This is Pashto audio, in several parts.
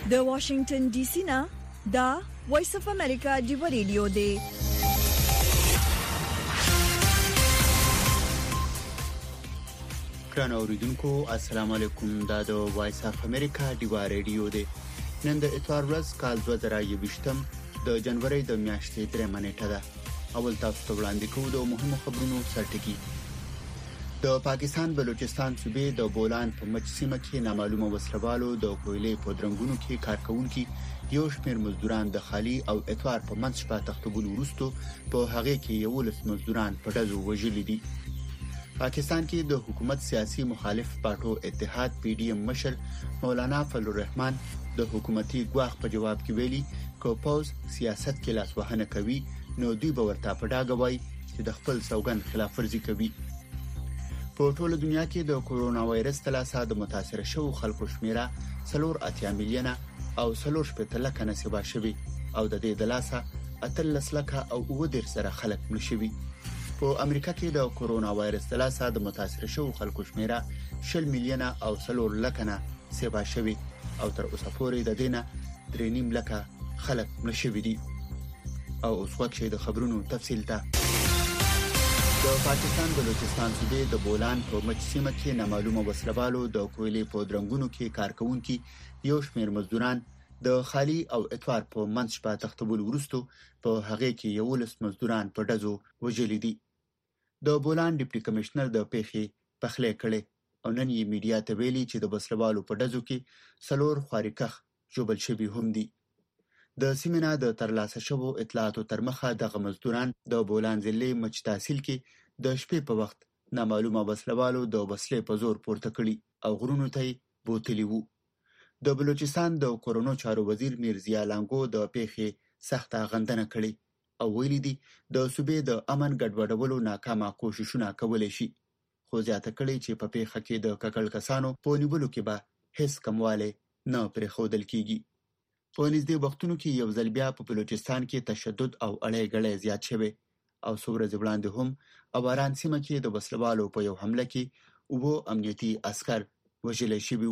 د واشنگټن ډي سي نه دا وایس اف امریکا دی ریډیو دی. ګران اوریدونکو السلام علیکم. دا د وایس اف امریکا دی ریډیو دی. نن د اتوار ورځ کال 2020 د جنوري د میاشتې 3 نیټه ده. اول تاسو ته وړاندې کوو د مهمو خبرونو سرټکی. د پاکستان بلوچستان صوبې د بولان په مچ سیمه کې نامعلومه وسلوالو د کویلې په درنګونو کې کارکونکو یو شمېر مزدوران د خالي او اتوار په منځ شپه تختبول وروسته په هغه کې یو لس مزدوران په ډزو وژل دي. پاکستان کې د حکومت سیاسي مخالف پارټو اتحاد پی ډی ایم مشر مولانا فضل الرحمن د حکومتي ګواښ په جواب کې ویلي کو پوز سیاست کې لاسوهنه کوي نو دوی به ورته په ډاګه وای چې د خپل سوګند خلاف ورزي کوي. په ټوله دنیا کې د کورونا وایرس تلاسه د متاثر شوو خلکو شمیره 4.8 میلیونه او 4.8 لک نسبه شوی او د دې دلاسه 13 لک او 9 سره خلک مړ شوي. په امریکا کې د کورونا وایرس تلاسه د متاثر شوو خلکو شمیره 10 میلیونه او 4 لک نسبه شوی او تر اوسه پورې د دینه 3.5 لک خلک مړ شوي دي. او اوس وخت د خبرونو تفصیل ته. د پاکستان بلوچستان صوبې د بولان په مچ سیمه کې نامعلومه وسلوالو د کویلې په درنګونو کې کارکونکو یو شمېر مزدوران د خالي او اتوار په منځ شپه تختبول وروسته په هغه کې یو لس مزدوران په ډزو وژل دي. د بولان ډیپټي کمشنر د پیښې پخلی کړي او نن یې میډیا ته ویلي چې د وسلوالو په ډزو کې 4 خواریکخ جوړل شوي هم دي. د سیمینار د ترلاسه شوو اطلاعاتو تر مخه د مزدوران د بولان ضلع مچ تحصیل کې د شپې په وخت نامعلومه وسلوالو د وسلې په زور پورته کړي او غرونو ته بوتلی وو. د بلوچستان د کورونو چارو وزیر میرزیا لانګو د پیښې سخته غندنه کړې او ویلي دي د صوبې د امن ګډوډولو ناکامه کوششونه کولای شي، خو زیاته کړې چې په پیښه کې د ککړ کسانو په نیولو کې به هیڅ کمواله نه پرېښودل کیږي. په نږدې وختونو کې یو ځل بیا په بلوچستان کې تشدد او اړې غړې زیات شوه او څو ورځې وړاندې هم اواران سیمه کې د وسلوالو په یو حمله کې اوو امنیتي عسكر وژل شوي.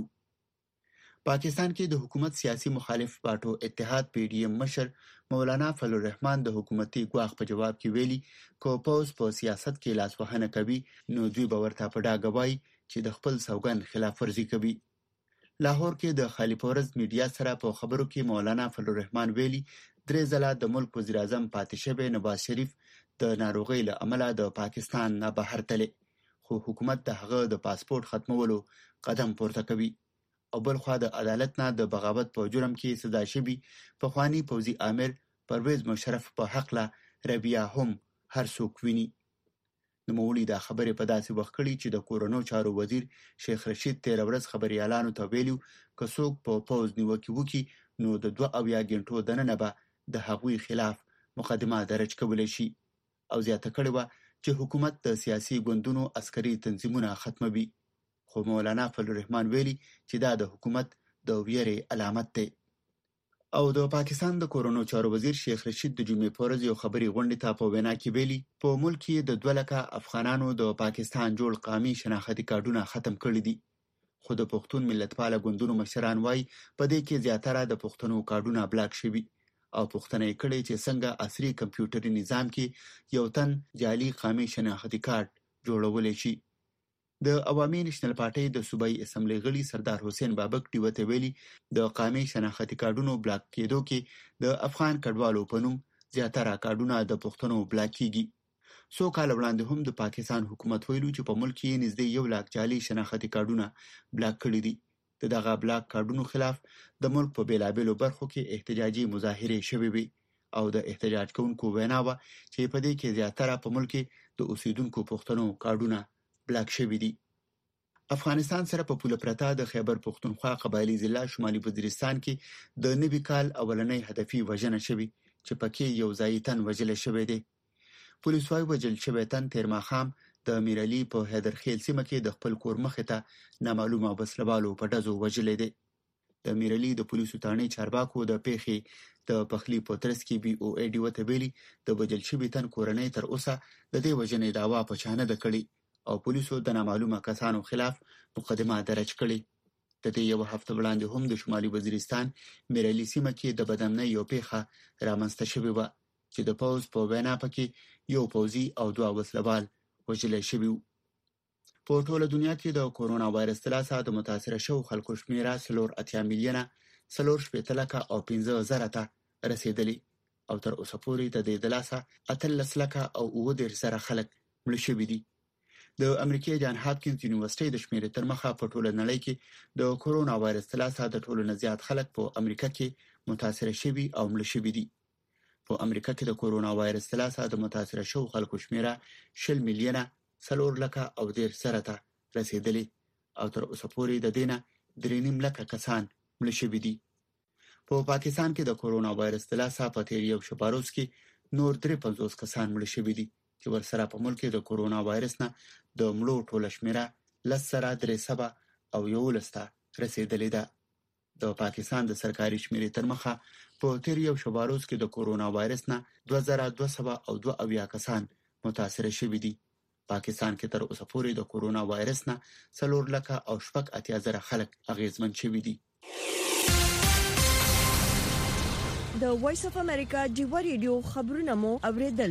پاکستان کې د حکومت سیاسي مخالف پارټو اتحاد پی ډی ایم مشر مولانا فضل الرحمن د حکومتي ګواښ په جواب کې ویلي کو پوز په سیاست کې لاسوهنه کوي نو دوی به ورته په ډاګه وای چې د خپل سوګند خلاف ورزي کوي. لاهور کې د خالي پورز میډیا سره په خبرو کې مولانا فضل الرحمن ویلي 3 ځله د ملک وزیر اعظم پاتې شوی نواز شریف د ناروغۍ له امله د پاکستان نه بهر تللی، خو حکومت د هغه د پاسپورت ختمولو قدم پورته کوي او بل خوا د عدالت نه د بغاوت په جرم کې سزا شوی پخوانی پوځي امیر پرویز مشرف په حق لا ربیع هم هر څوک ویني. نوموړي دا خبره په داسې وخت کړي چې د کورونو چارو وزیر شیخ رشید 13 ورځ خبريالانو ته ویلو که څوک په پوز نیوکه وکړي نو د 2 غنټو دننه به د هغوی خلاف مقدمه درج کولای شي او زیاته کړي و چې حکومت د سیاسي ګوندونو عسکري تنظیمونه ختموي. خو مولانا فضل الرحمن ویلي چې دا د حکومت د ویرې علامت دی. او د پاکستان د کورونو چارو وزیر شیخ رشید د جمعې په ورځ یو خبري غونډې ته په وینا کې ویلي په ملک کې د 2 لک افغانانو د پاکستان جوړ قومي شناختی کارډونه ختم کړي دي، خو د پښتون ملتپال ګوندونو مشران وایي په دې کې زیاتره د پښتنو کارډونه بلاک شوي او پښتنه یې کړي چې څنګه عصري کمپیوټري نظام کې یو تن جعلي قومي شناختی کارت جوړول شي. د عوامي نېشنل پارټي د صوبایي اسمبلی غړي سردار حسین بابک ډیوته ویلي د قومي شناختی کارډونو بلاک کېدو کې د افغان کډوالو په نوم زیاتره کارډونه د پښتنو بلاک کیږي. څو کال وړاندې هم د پاکستان حکومت ویلو چې په ملک کې نږدې 1 لک جعلي شناختی کارډونه بلاک کړي دي. دغه بلاک کارډونو خلاف د ملک په بیلابېلو برخو کې احتجاجي مظاهره شوې وي او د احتجاج کوونکو وینا و چې په دې کې زیاتره په ملک کې د اوسیدونکو پښتنو کارډونه بلاک شوي دي. افغانستان سره په پوله پرته د خیبر پختونخوا قبایلی ضلع شمالي وزیرستان کې د نوي کال اولنۍ هدفي وژنه شوې چې پکې یو ځای تن وژل شوی دی. پولیس وايي وژل شوی تن تیر ماښام د میرعلي په حیدرخیل سیمه کې د خپل کور مخې ته نامعلومه وسلوالو په ډزو وژلی دی. د میرعلي د پولیسو تاڼۍ چارواکو د پیښې د پخلي په ترڅ کې بي او ای ډیوته ویلي د وژل شوي تن کورنۍ تر اوسه د دې وژنې دعوا په چا نه ده کړې او پولیسو د نامعلومه کسانو خلاف مقدمه درج کړې. د دې یو هفته وړاندې هم د شمالي وزیرستان میرالي سیمه کې د بدامنۍ یو پیښه رامنځته شوې وه چې د پوز په وینا پکې یو پوځي او 2 وسلوال وژل شوي وو. په ټوله دنیا کې د کورونا وایرس له لاسه د متاثره شوو خلکو شمیره 4.8 میلیونه 4.15 ته رسیدلی او تر اوسه پورې د دې د لاسه 18 لکه او 9 خلک مړ شوي دي. د امریکای جان هاپکینز یونیورسيټي د شمیرې تر مخه په ټوله نړۍ کې د کورونا وایرس له لاسه د ټولو نه زیات خلک په امریکا کې متاثره شوي او مړ شوي دي. په امریکا کې د کورونا وایرس له لاسه د متاثره شوو خلکو شمیره 10 میلیونه 4 لکه او 10 ته رسیدلی او تر اوسه پورې د دینه 3.5 لکه کسان مړ شوي دي. په پاکستان کې د کورونا وایرس له لاسه په تیر یو شپاروس کې نور 53 کسان مړ شوي دي چې ورسره په ملک کې د کورونا وایرس نه د مړو ټوله شمیره 10,300 او 11 ته رسیدلې ده. د پاکستان د سرکاري شمیرې تر مخه په تیر یو شپاروس کې د کورونا وایرس نه 2202 کسان متاثر شوي دي. پاکستان کې تر اوسه پورې د کورونا وایرس نه 4 لکه او 80,000 خلک اغیزمن شوي دي. د وایس اف امریکا ډیوا ریډیو خبرونه مو اوریدل.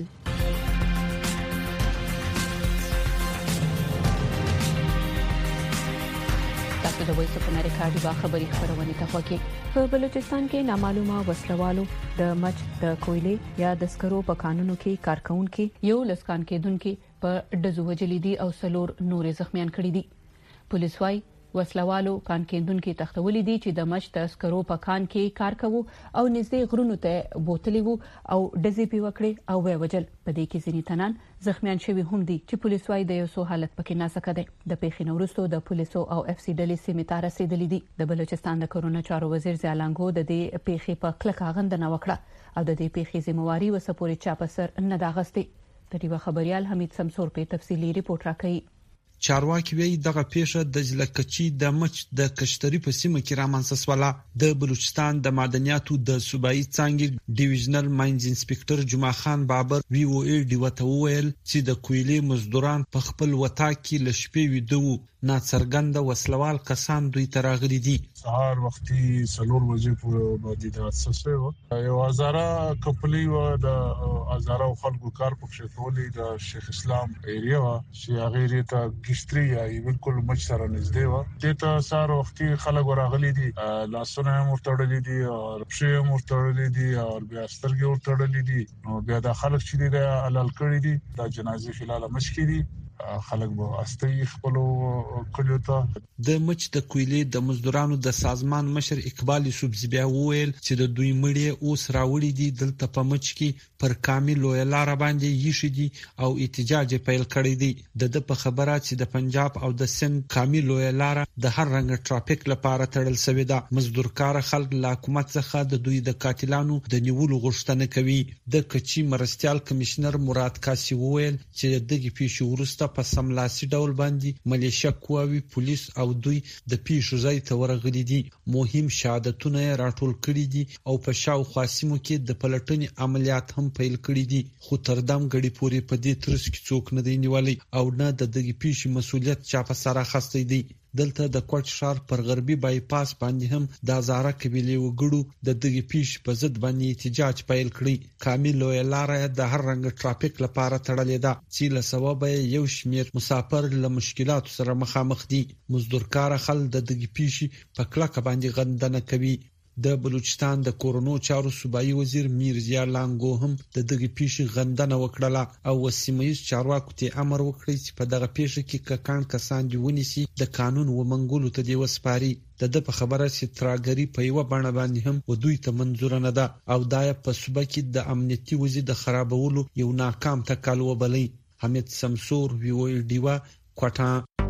د وایس اف امریکا ډیوا خبري خبرونه ته خوکي. په بلوچستان کې نامعلومه وسلوالو د مچ د کویلې یا د سکرو په قانونو کې کارکونکو یو لسکان کېدونکو په دزو وجلې دي او 4 نور زخمیان کړي دي. پولیس وايي وسلوالو کان کېندونکو تختولې دي چې د مچ د سکرو په کان کې کار کوي او نږدې غرونو ته بوتلې وو او دزې پی وکړي او وجل. په دې کې ځینې تنان زخمیان شوي هم دي چې پولیس وايي د یو څو حالت پکې ناسکه ده. د پیښې نورستو د پولیسو او اف سی ډلې سیمې ته رسیدلې دي. د بلوچستان د کرونا چارو وزیر زیالانګو د دې پیښې په کلکه غندنه وکړه او د دې پیښې ذمہواری وسپوري چا په سر نه داغستې. د دې خبريال حمید سمسور په تفصیلی ریپورت راکړي. چارواکي وی دغه پیښه د ځلکچی د مچ د کشتری په سیمه کې رامنځته شوه. د بلوچستان د معدنیاتو د صوبایي څانګې ډیویژنل ماینز انسپکټر جمعه خان بابر وی او ای ډی وته ویل چې د کویلې مزدوران په خپل وتا کې لشپې ویدو ناڅرګند وسلوال کسان دوی تراغلي دي. سهار وختي 4 بجې پورې باندې د اساسه یو هزاره کپلی و د هزاره خلکو کار پکښې کولې د شیخ اسلام ایریا چې هغه ته گشتري یا بالکل مچ سره نږدې و. دته سهار وختي خلک ورغلي دي، لاسونه مرتړلې دي او پښې مرتړلې دي او بیا سترګې مرتړلې دي. نو بیا د خلک چې د علل کړی دي د جنازې خلال مچ کړي خلک به استي خپل کلیو ته. د مچ د کویلې د مزدورانو د سازمان مشر اقبال یوسفزی بیا وویل چې د دوی مړي اوس راوړي دي دلته په مچ کې پر کامل لویلار باندې یشي دي او احتجاج پیل کړی دی. د په خبره چې د پنجاب او د سند کامل لویلار د هر رنګ ټرافیک لپاره تړل شوی ده. مزدورکار خلک له حکومت څخه د دوی د قاتلانو د نیولو غوښتنه کوي. د کچي مرستيال کمشنر مراد کاسي وویل چې دغه پیښه ورسته په سملاسي ډول باندې ملیشیا قواوی پولیس او دوی د پیښو ځای ته ورغلي دي. مهم شهادتونه راټول کړي دي او په شاوخوا سیمو کې د پلټنې عملیات هم پیل کړي دي. خو تر دم غړي پورې په دې ترڅ کې څوک نه دی نیولای او نه د دغه پیښې مسولیت چا په سر اخیستی دی. دلته د کوټ شهر پر غربي بایپاس باندې هم د هزاره قبيله وګړو د دغه پیښ په ضد باندې احتجاج پیل کړی. کامل لار د هر رنګ ټرافیک لپاره تړلې ده چې له سبب یو شمیر مسافر له مشکلاتو سره مخامخ دي. مزدورکار خلک د دغه پیښ په کلکه باندې غندنه کوي. د بلوچستان د کورونو چارو صوبایي وزیر میرزیا لانګو هم د دغه پیښې غندنه وکړه او وسیمه‌یز چارواکو ته امر وکړ چې په دغه پیښه کې ککان کسان دی ونیسي د قانون و منګولو ته دی وسپاري. د په خبره چې تراګری په یو باندې باندې هم و دوی ته منظور نه ده او دای په صوبه کې د امنیتي وضعیت د خرابولو یو ناکام تکل وبلی. حمید سمسور وی او ډیوا کوټا.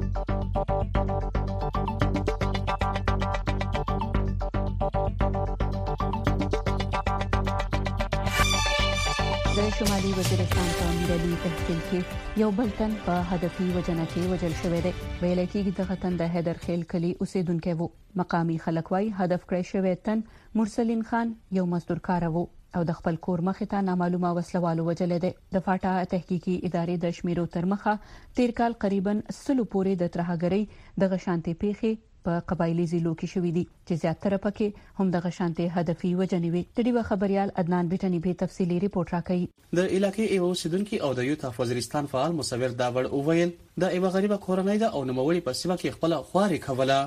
د شمالي وزیرستان په میرالي تحصیل کې یو بلتن په هدفي وجنه کې وجل شوې ده. ویل کېږي د غتن د هدر خیل کلی اوسیدونکو وو. مقامي خلک وايي هدف کړی شوی تن مرسلین خان یو مزدور کار وو او د خپل کور مخې ته نامعلومه وسلوالو وجل ده. د فاټا تحقیقي ادارې د شمیرو تر مخه تیر کال قریبا 100 پورې د ترهګری د غشانتي پیښې په قبایلی ضلعو کې شوې دي چې زیاتره پکې هم د غشانته هدفي وجنې وي. د ډیوه خبريال عدنان بیٹنی به تفصیلی ریپورت راکړي. د علاقې ایو سیدونکو او د یوت وزیرستان فعال مصور داور اوویل د ایو غریبه کورنۍ د او نوموړي په سیمه کې خپل خواري کوله.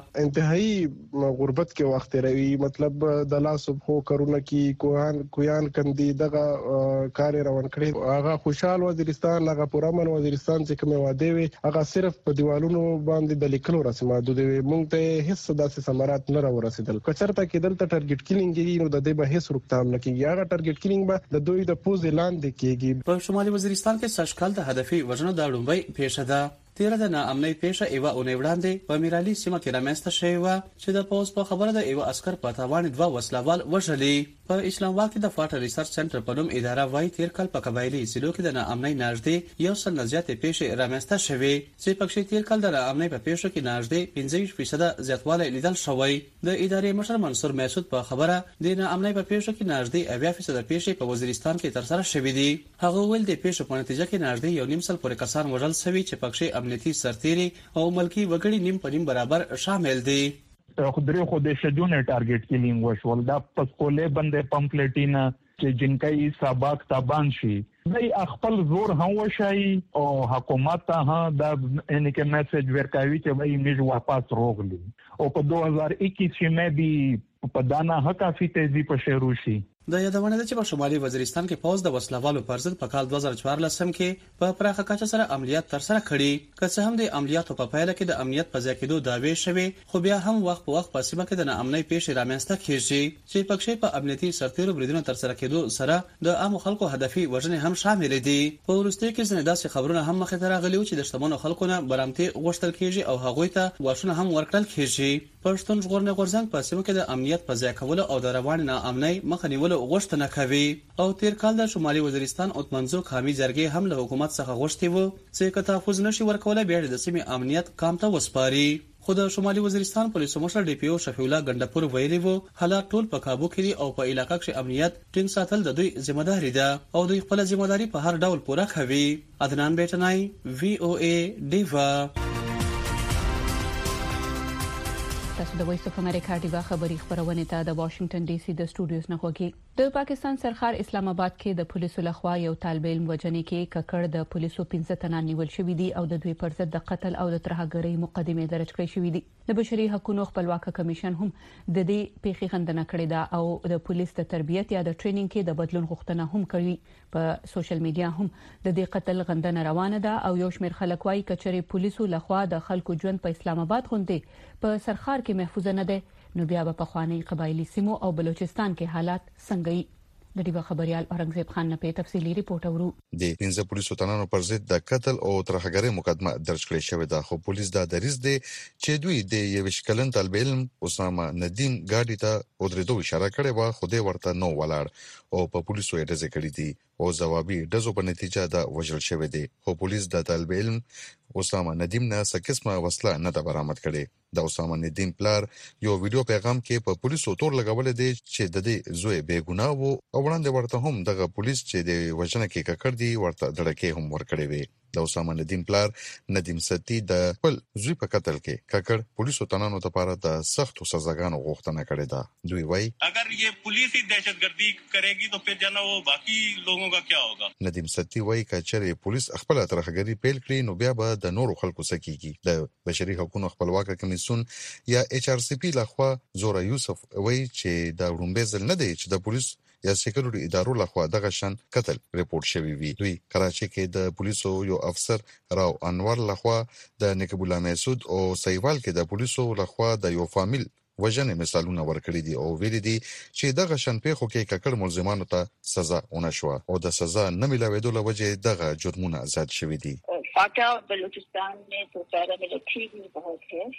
انتهایی غربت کې وخت روي، مطلب د لاس په کارونه کې کویان کندي دغه کار روان کړي. هغه خوشحال وزیرستان، هغه پرامن وزیرستان چې کومه واده وي هغه صرف په دیوالونو باندې د لیکلو رسم محدود وي. مونږ ته هیڅ داسې ثمرات نه راورسېدل. کچرته کې دلته ټارګټ کیلینګ نو د دې به هیڅ روکتام نه کیږي. هغه ټارګټ کیلینګ به د دوی د پوز اعلان کیږي. په شمالي وزیرستان کې سشکال د هدفي وژنو د لومړی پیښه ده. تیر د ناامنۍ پیښه ایوا اونۍ وړاندې په میرالي سیمه کې رامنځته شوې و چې د پوز په خبره د ایوا عسكر په تاوان 2 وسلوال وژلي. په اسلام آباد کې د فاټر ریسرچ سنټر په نوم اداره وايي تیر کال په قبایلی ضلعو کې د ناامنۍ نږدې 100 زیاتې پیښې رامنځته شوې چې پکې تیر کال د ناامنۍ په پیښو کې نږدې 25% زیاتوالی لیدل شوی. د ادارې مشر منصور مسعود په خبره د ناامنۍ په پیښو کې نږدې 80% پیښې په وزیرستان کې تر سره شوې دي. هغه ویل د پیښو په نتیجه کې نږدې 1.5 پورې کسان وژل شوي چې پکې امنیتي سرتیري او ملکی وګړي نیم په نیم برابر شامل دي. خودري خود شجون ټارګټ کیلینګ وشول دا پسکولې بندې پمفلټینا چې جنکای سبق تابان شي دای خپل زور هم وشي او حکومت ته دا ان کې میسج ورکوي چې وای موږ واپس روغلی او په 2021 کې مې به په دانا حقافي تیزی په شروشي. د یادونه ده چې په شمالي وزیرستان کې پوز د وسلوالو پر ضد په کال 2014 کې په پراخه کچه سره عملیات تر سره کړي. که څه هم د عملیاتو په پایله کې د امنیت په ځکېدو داوی شوه، خو بیا هم وخت په وخت په سیمه کې د ناامنۍ پیښې رامنځته کیږي چې پکې په امنیتي سرتیرو بریدونو تر سره کېدو سره د عام خلکو هدفي وژنې هم شامل دي. په ورستۍ کې ځینې داسې خبرونه هم مخې ته راغلي چې د شتمنو خلکو نه برامتي غوښتل کیږي او هغوی ته واښونه هم ورکړل کیږي. پښتون ژغورنې غورځنګ په سیمه کې د امنیت په ځای کولو او د روان ناامنۍ مخه نیولو غوښتنه کوي. او تیر کال د شمالي وزیرستان اوتمنځو قومي جرګې هم له حکومت څخه غوښتي وو چې که تحفظ نشي ورکول بیا د سیمې امنیت کام ته وسپاري. خو د شمالي وزیرستان پولیسو مشر ډي پی او شفیع الله ګندپور ویلي وو حالات ټول په کابو کې دي او په علاقې کې امنیت ټینګ ساتل د دوی ځمېداري ده او دوی خپل ځمېداري په هر ډول پوره کوي. عدنان بیٹنای وی او ای ډیوا. تاسو د وایس اف امریکا ډیوا خبری خبرونه ته د واشنگټن ډي سي د سټوډیوز نه خوږی. د پاکستان سرخار اسلام آباد کې د پولیسو لخوا یو طالب علم وجنې کې ککړ د پولیسو 15 تنان نیول شوې دي او د دوی پر ضد د قتل او د ترهګرۍ مقدمه درج کړې شوې دي. د بشري حقوقو خپلواک کمیشن هم د دې پیښې خندنه کړې ده او د پولیس د تربیت یا د ټریننګ کې د بدلون غوښتنه هم کوي. په سوشل میډیا هم د دې قتل غندنه روانه ده او یو شمېر خلک وايي کچري پولیسو لخوا د خلکو ژوند په اسلام آباد غونډې په سرخار کې محفوظ نه ده نو بیا په خواني قبایلی سیمو او بلوچستان کې حالات څنګه وي. د دې خبريال اورنګزیب خان نه په تفصیلی ریپورت اورو. د 15 پولیسو تنانو پر ضد د قتل او ترهګرۍ مقدمه درج کړې شوې ده خو پولیس دا دریځ دي چې دوی د یو شکلن طالب علم اسامه ندیم ګاډي ته ودرېدو اشاره کړې و خو دې ورته نو ولاړ او په پولیسو یې ډزې کړې دي او ځوابي ډزو په نتیجه دا وژل شوې دي. خو پولیس د طالب علم اسامه ندیم نه څه قسمه وسله نه ده برآمد کړې. د اسامه ندیم پلار یو ویډیو پیغام کې په پولیسو تور لګول دي چې د دې زوی بے ګناه وو او وړاندې ورته هم دغه پولیس چې د وژنه کې ککړ دي ورته دړکې هم ورکړې وي. د اسامه ندیم پلار ندیم ستی د خپل زوی په قتل کې ککړ پولیسو تنانو لپاره د سختو سزاګانو غوښتنه کړې ده. دوی وایي اگر یہ پولیس ہی دہشتگردی کرے گی تو پھر جانا وہ باقی لوگوں کا کیا ہوگا. ندیم ستی وایي کچره پولیس خپل ترهګری پیل کړي نو بیا به د نورو خلکو سکیږي. د بشري حقوقو خپلواک کمیسیون یا ایچ آر سی پی لخوا زورا یوسف وایي چې دا وړاندې ځل نه دی چې د پولیس یا سکیورټي ادارو لخوا دغه شان قتل ریپورت شوی وي. دوی کراچي کې د پولیسو یو افسر راو انور لخوا د نقیب الله مسعود او سیوال کې د پولیسو لخوا د یو فامیل وژنې مثالونه ورکړي دي او ویلي دي چې دغه شان پیښو کې ککړ ملزمانو ته سزا ونه شوه او د سزا نه ملاوېدو له وجې دغه جرمونه زیات شوي دي. فاٹا بلوچستان میں تو پیراملٹری بھی بہت ہے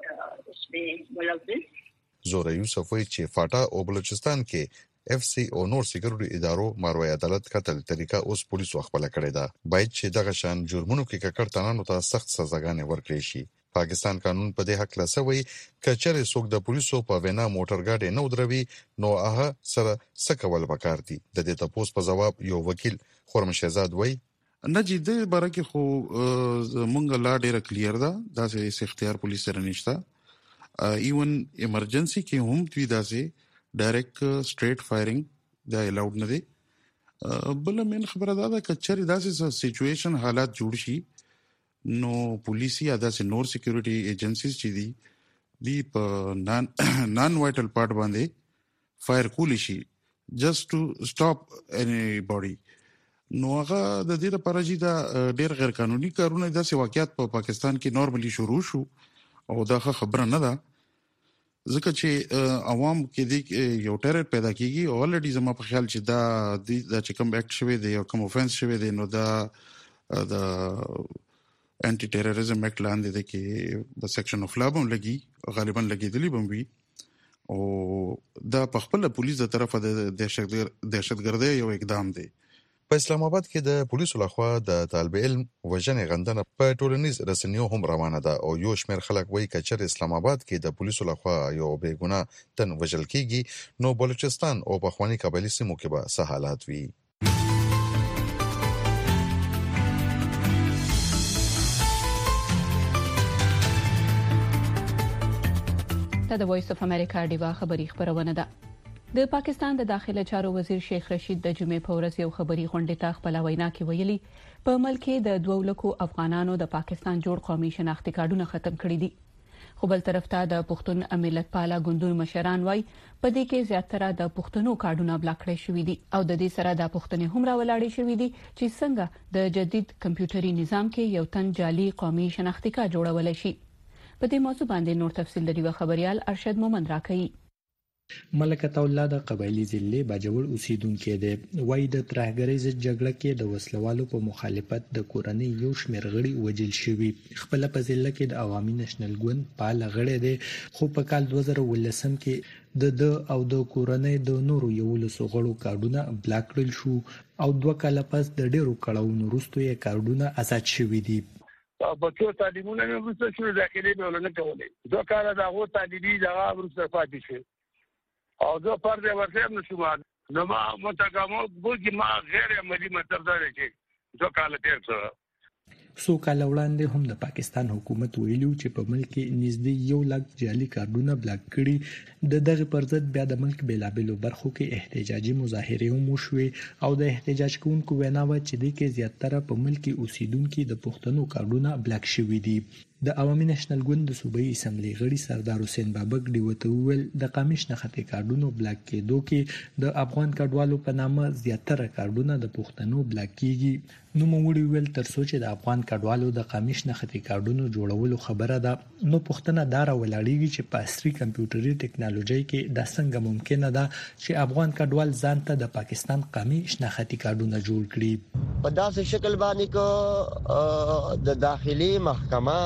اس میں ملوث. زورا یوسف وایي چې فاټا او بلوچستان کې اف سی او نور سکیورټي ادارو ماروي عدالت قتل طریقه اوس پولیسو خپل کړی ده. باید چې دغه شان جرمونو کې ککړ تنانو ته سخت سزاګانې ورکړي شي. پاکستان قانون په دې حق لاسوي کچره څوک د پولیسو په وینا موټر ګاډي نه ودروي نو هغه سره سکول وکړ دي. د دې تاسو په جواب یو وکیل خرم شهزاد وایي نجی د بارکه خو مونږ لا ډیره کلیر ده دا سه اختیار پولیس سره نشته ایون ایمرجنسي کې هم دوی داسې ډایرکټ سټریټ فایرینګ دا الاود نه دی. بل من خبره دا ده چې چېرې داسې سچويشن حالات جوړ شي نو پولیسي یا داسې نور سکیورټي ایجنسیز چې دی په نان وایټل پارت باندې فایر کولی شي just to stop anybody. نو هغه د دې لپاره چې دا ډېر غیر قانوني کارونه داسې واقعیت په پاکستان کې نورمالي شروع شو او دا خبره نه ده ځکه چې عوام کې د یو ټرر پیدا کیږي او الریډي زما په خیال چې دا چې کوم اکټ شوی دی او کوم اوفنس شوی دی نو دا د انټي ټیرریزم اکټ لاندې دی کې د سیکشن اف لا هم لګي غالبا لګیدلی به وي او دا په خپل پولیس د طرفه د دهشتګردۍ یو اقدام دی. په اسلام آباد کې د پولیسو لخوا د طالب علم وژنې غندنه په ټولنیز رسنیو هم روانه ده او یو شمېر خلک وایي چې چېرې اسلام آباد کې د پولیسو لخوا یو بې ګناه تن وژل کیږي نو بلوچستان او پخوانی قبایلي سیمو کې به څه حالات وي. د وایس اف امریکا ډیوا خبری خبرونه ده. د پاکستان د داخله چارو وزیر شیخ رشید د جمعې په ورځ یو خبری غونډه ته خپل وینا کې ویلي په ملک کې د 2 لکو افغانانو د پاکستان جوړ قومي شناختی کارډونه ختم کړي دي. خو بل طرف ته د پښتون ملت پالا ګوندونو مشران وای په دې کې زیاتره د پښتنو کارډونه بلاک کړي شوې دي او د دې سره د پښتنې هم راولاړې شوې دي چې څنګه د جدید کمپیوټري نظام کې یو تن جعلي قومي شناختی کارت جوړول شي. په دې موضوع باندې نور تفصیل لري خبريال ارشد مومند راکړي. ملکه الله د قبایلی ضلع باجوړ اوسیدونکو دی وای د ترهګرۍ ضد جګړه کې د وسلوالو په مخالفت د کورنۍ یو شمېر غړي وژل شوي. خپل په ضلع کې د عوامي نېشنل ګوند پال غړي دی خو په کال 2018 کې د او د کورنۍ د نورو یو لسو غړو کارډونه بلاک کړل شو او 2 کال پس د ډیرو کړهونو وروسته یې کارډونه آزاد شوي دي. بچو تعلیمونه مې ورسره شروع داخلي به ولنه کولې دوه کال دا غو تعلیمي ځای ورسره پاتې شي او زه پر دې ورته نشم نو ما متقامو ګورګي ما غیر عملی مطلب دا دی چې دوه کال تیر څه څو کال وړاندې هم د پاکستان حکومت ویلو چې په ملک کې نږدې 1 لک جعلي کارډونه بلاک کړي د دغه پر ضد بیا د ملک بیلابلو برخو کې احتجاجي مظاهره هم وشوې او د احتجاج کوونکو ویناوه چې د کې زیاتره په ملک کې اوسیدونکو د پښتنو کارډونه بلاک شوي دي. د عوامي نېشنل ګوند د صوبایي اسمبلی غړي سردار حسین بابک ډیوته ویل د قومي شناختی کارډونو بلاک کېدو کې د افغان کډوالو په نامه زیاتره کارډونه د پښتنو بلاک کیږي. نو موږ ویل تر څو چې د افغان کډوالو د قومي شناختی کارډونو جوړولو خبره ده نو پښتنه دار ولاړیږي چې په عصري کمپیوټري ټکنالوژي کې دا څنګه ممکنه ده چې افغان کډوال ځان ته د پاکستان قومي شناختی کارډونه جوړ کړي. په داسې شکل باندې کو د داخلي محکمه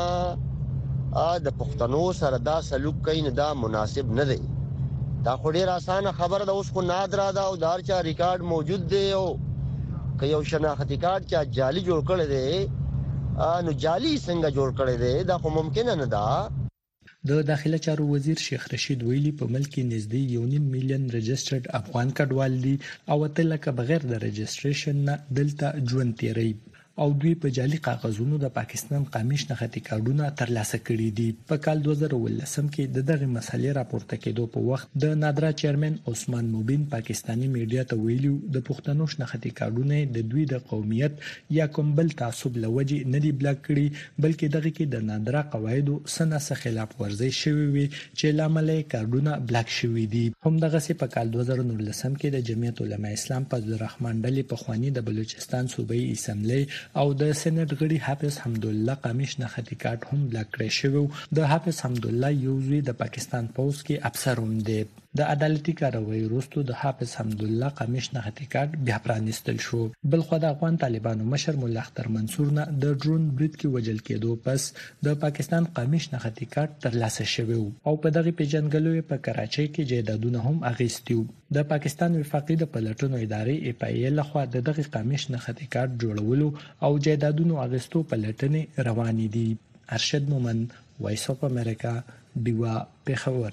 د پښتنو سره دا سلوک کوي نه دا مناسب نه دی. دا خو ډیر اسانه خبره ده اوس خو نادره ده او دار چا ریکارډ موجود دی او که یو شناختی کارت چا جعلي جوړ کړی دی نو جعلي څنګه جوړ کړی دی دا خو ممکن نه ده. د داخله چارو وزیر شیخ رشید ویلي په ملک کې نږدې 1.5 میلیون رجسټرډ افغان کډوال دي او تل لکه بغیر د رجسټریشن نه دلته ژوند تیری او دوی په جعلي کاغذونو د پاکستان قومي شناختی کارډونه ترلاسه کړي دي. په کال 2018 کې دغه مسلې راپورته کېدو په وخت د نادرا چیرمن عثمان مبین پاکستانی میډیا ته ویلو د پښتنو شناختی کارډونه د دوی د قومیت یا کوم بل تعصب لوجې نه دی بلاک کړي بلکې دغه کې د نادرا قواعدو سنه خلاف ورزي شوی وي چې لامل کارډونه بلاک شوی دي. هم دغه سي په کال 2019 کې د جمعیت علماء اسلام په عبدالرحمن ډلې په خواني د بلوچستان صوبایي اسمبلی او د سېنات غړي حافظ حمدالله قومي شناختی کارت هم بلاک کړی شوی. د حافظ حمدالله یو زوی د پاکستان پولیس کې افسر هم دی. د عدالتي کاروایی وروسته د حافظ حمدالله قومي شناختی کارت بیا پرانیستل شو. بل خو د افغان طالبانو مشر مولا اختر منصور نه د ډرون برید کې وژل کېدو پس د پاکستان قومي شناختی کارت ترلاسه شوی او په دغه پیژنګلوي په کراچۍ کې جایدادونه هم اغیستیو. د پاکستان وفاقي د پلټنو ادارې اپایل لخوا دغه قومي شناختی کارت جوړولو او جایدادونو اغیستو پلټنې روانې دي. ارشد مومند وایس اف امریکا دیوا پیښور.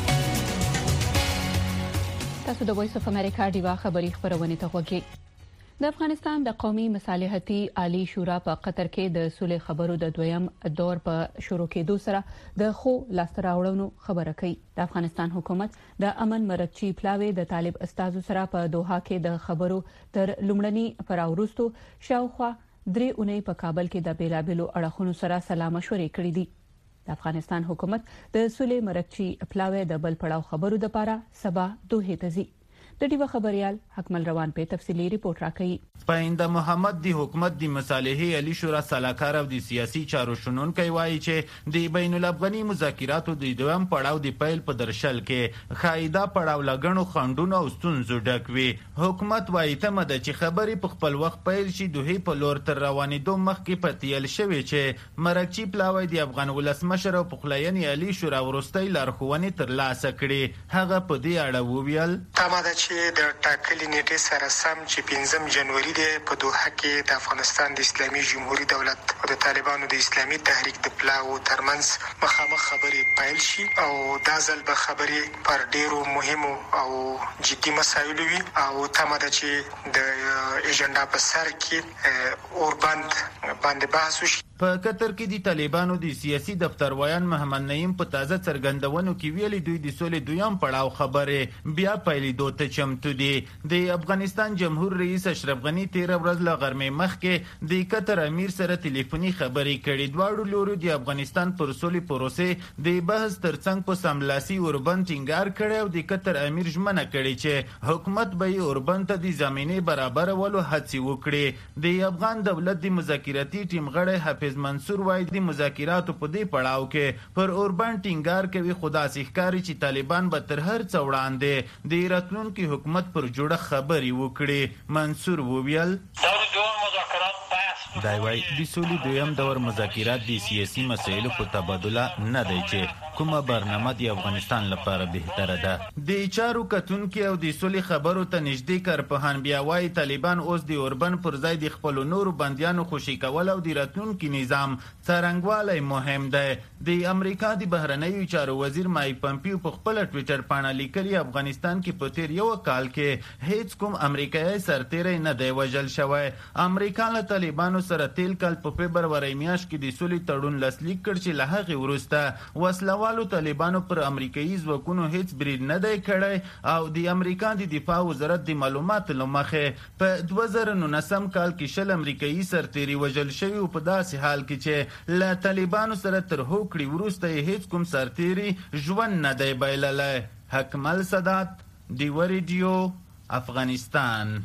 تاسو د وایس اف امریکا دیوا خبری خبرونه ته وګورئ. د افغانستان د قومي مصالحتي عالی شورا په قطر کې د صلح خبرو د دویم دور په شروع کېدو سره د خو لاستراوړنو خبره کوي. د افغانستان حکومت د امن مرکچی پلاوی د طالب استادو سره په دوحه کې د خبرو تر لومړني پراورستو شاوخوا 3 اونۍ په کابل کې د بیلابلو اړخونو سره سلا مشورې کړې دي. د افغانستان حکومت د صلح مرکچی پلاوی د بل پړاو خبرو لپاره سبا دوحه ته ځي. د ډیوه خبريال حکمل روان په تفصیلی ریپورت راکړي. پاینده محمد دی حکومت دی مصالحه علی شورا سلاکار او دی سیاسي چارو شنونکي وایي چې دی بین الافغاني مذاکراتو د دویم پړاو دی پیل په درشل کې خایده پړاو لګنو خندونو او ستونزو ډکوي. حکومت وایي ته مده چې خبري په خپل وخت پیل شي دوی په لور تر روانېدو مخکې پتیل شوی چې مرکچی پلاوی دی افغان ولسمشر او پخلایني علی شورا ورستۍ لارښوونې تر لاسه کړي. هغه په دې اړه وویل چې د ټاکلې نیټې سره سم چې 5 جنوري د په دوحه کې د افغانستان د اسلامي جمهوریت دولت او د طالبانو د اسلامي تحریک د پلاو ترمنځ مخامخ خبرې پیل شي او دا ځل به خبرې پر ډیرو مهمو او جدي مسایلو وي او تمه ده چې د ایجنډا په سر کې اوربند باندې بحث وشي. په قطر کې د طالبانو د سیاسي دفتروایان محمد نعیم په تازه څرګندونو کې ویلي دوی د سولې دویم پړاو خبرې بیا پیلېدو ته چمتو دي. د افغانستان جمهور رئیس اشرف غنی 13 ورځ له غرمې مخکې د قطر امیر سره ټلیفوني خبرې کړې. دواړو لورو د افغانستان پر سولې پروسې د بحث ترڅنګ په سملاسي اوربند ټینګار کړی او د قطر امیر ژمنه کړې چې حکومت به اوربند ته د زمینې برابرولو هڅې وکړي. د افغان دولت د مذاکراتي ټیم غړی حافظ منصور وایي د مذاکراتو په دې پړاو کې پر اوربند ټینګار کوي. خو داسې ښکاري چې طالبان به تر هر څه وړاندې د راتلونکي حکومت پر جوړښت خبرې وکړي. منصور وویل دا وایي د سولې دویم دور مذاکرات د سیاسي مسایلو په تبادله نه دی چې کومه برنامه د افغانستان لپاره بهتره ده. د چارو کتونکو او د سولې خبرو ته نږدې کارپوهان بیا وایي طالبان اوس د اوربند پر ځای د خپل نورو بندیانو خوشي کول او د راتلونکي نظام څرنګوالی مهم دی. د امریکا د بهرنیو چارو وزیر مایک پمپیو په خپل ټویټر باندې لیکلي افغانستان کې په تیر یو کال کې هیڅ کوم امریکایي سرتیری نه دی وژل شوی. امریکا له طالبانو سره تیل کال په فبرवरी میاشت کې د سولې تړون لاسلیک کړ چې له هغې وروسته وسلوالو طالبانو پر امریکایي ځواکونو هیڅ برید نه دی کړی او د امریکا د دفاع وزارت د معلوماتو له مخې په 2019 کال کې 10 امریکایي سرتیري وژل شوي او په داسې حال کې چې له طالبانو سره تر هوکړې وروسته هیڅ کوم سرتیري ژوند نه دی بایللی. حکمل سادات، ډیوه ریډیو، افغانستان.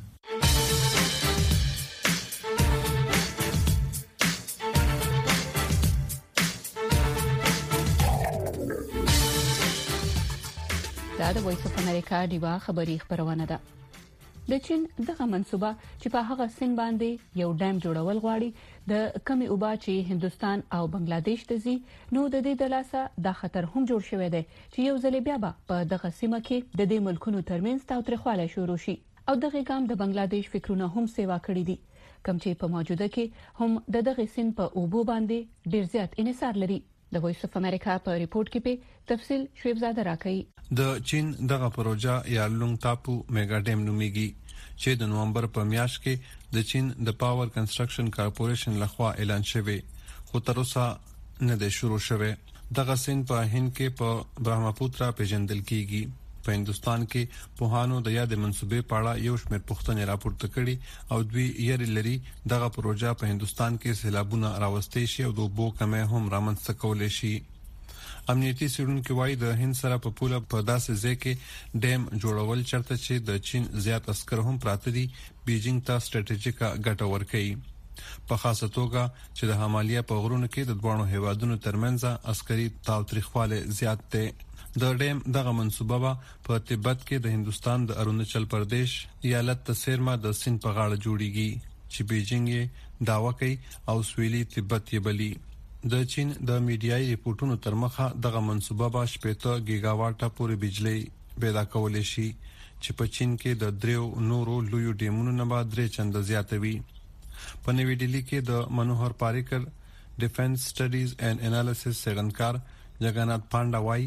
دا د وایس اف امریکا ډیوه خبری خبرونه ده. د چین دغه منصوبه چې په هغه سین باندې یو ډیم جوړول غواړي د کمی اوبه چې هندستان او بنگلاديش ته ځي نو د دې د لاسه د خطر هم جوړ شوی دی چې یو ځل بیا په دغه سیمه کې د دې ملکونو ترمنځ تاوتریخوالی شروع شي او دغه ګام د بنگلاديش فکرونه هم سیوا کړی دي کوم چې په موجوده کې هم د دغه سین په اوبو باندې ډیر زیات انحصار لري. د وایس اف امریکا په ریپورت کې په تفصیل شعیب زاده راکړي. د چین دغه پروژه یا لونګ تاپو میگا ډیم نومیږي چې د نومبر په میاشت کې د چین د پاور کنسټرکشن کارپوریشن لخوا اعلان شوی خو تر اوسه نه دی شروع شوی. دغه سین په هند کې په برهمپوترا پیژندل کیږي. په هندستان کې پوهانو د یاد منسوبې پاړه یو شمېر پوښتنې راپورته کړي او دوی یې لري دغه پروژه په هندستان کې سیلابونه راوستي شي او د اوبو کمی هم رامنځته کولای شي. امنیتي څېړونکو وايي د هند سره په پوله په داسې ځای کې ډیم جوړول چرته چې د چین زیات عسكر هم پراته دي بیجینګ ته سټریټیجیکه ګټه ورکړي په خاصه توګه چې د همالیا په غرونو کې د دوه هیوادونو ترمنځ عسکري تاوتریخواله زیات ده. د ډیم دغه منصوبه په تبت کې د هندستان د اروناچل پردیش ایالت تسیرما د سین په غاړه جوړیږي چې بیجینګ یې داوا کوي او سویلي تبت یې بلی. د چین د میډیایي ریپورتونو تر مخه دغه منصوبه به 80 گیگا واټه پورې بجلی پیدا کولای شي چې په چین کې د دریو نورو لویو ډیمونو نه بعد 3 چنده زیاتوي. په نوې ډیلی کې د منوهر پاریکر ډیفنس سټډیز اینڈ انالیسس څېړنکار جګنات پانډا وايي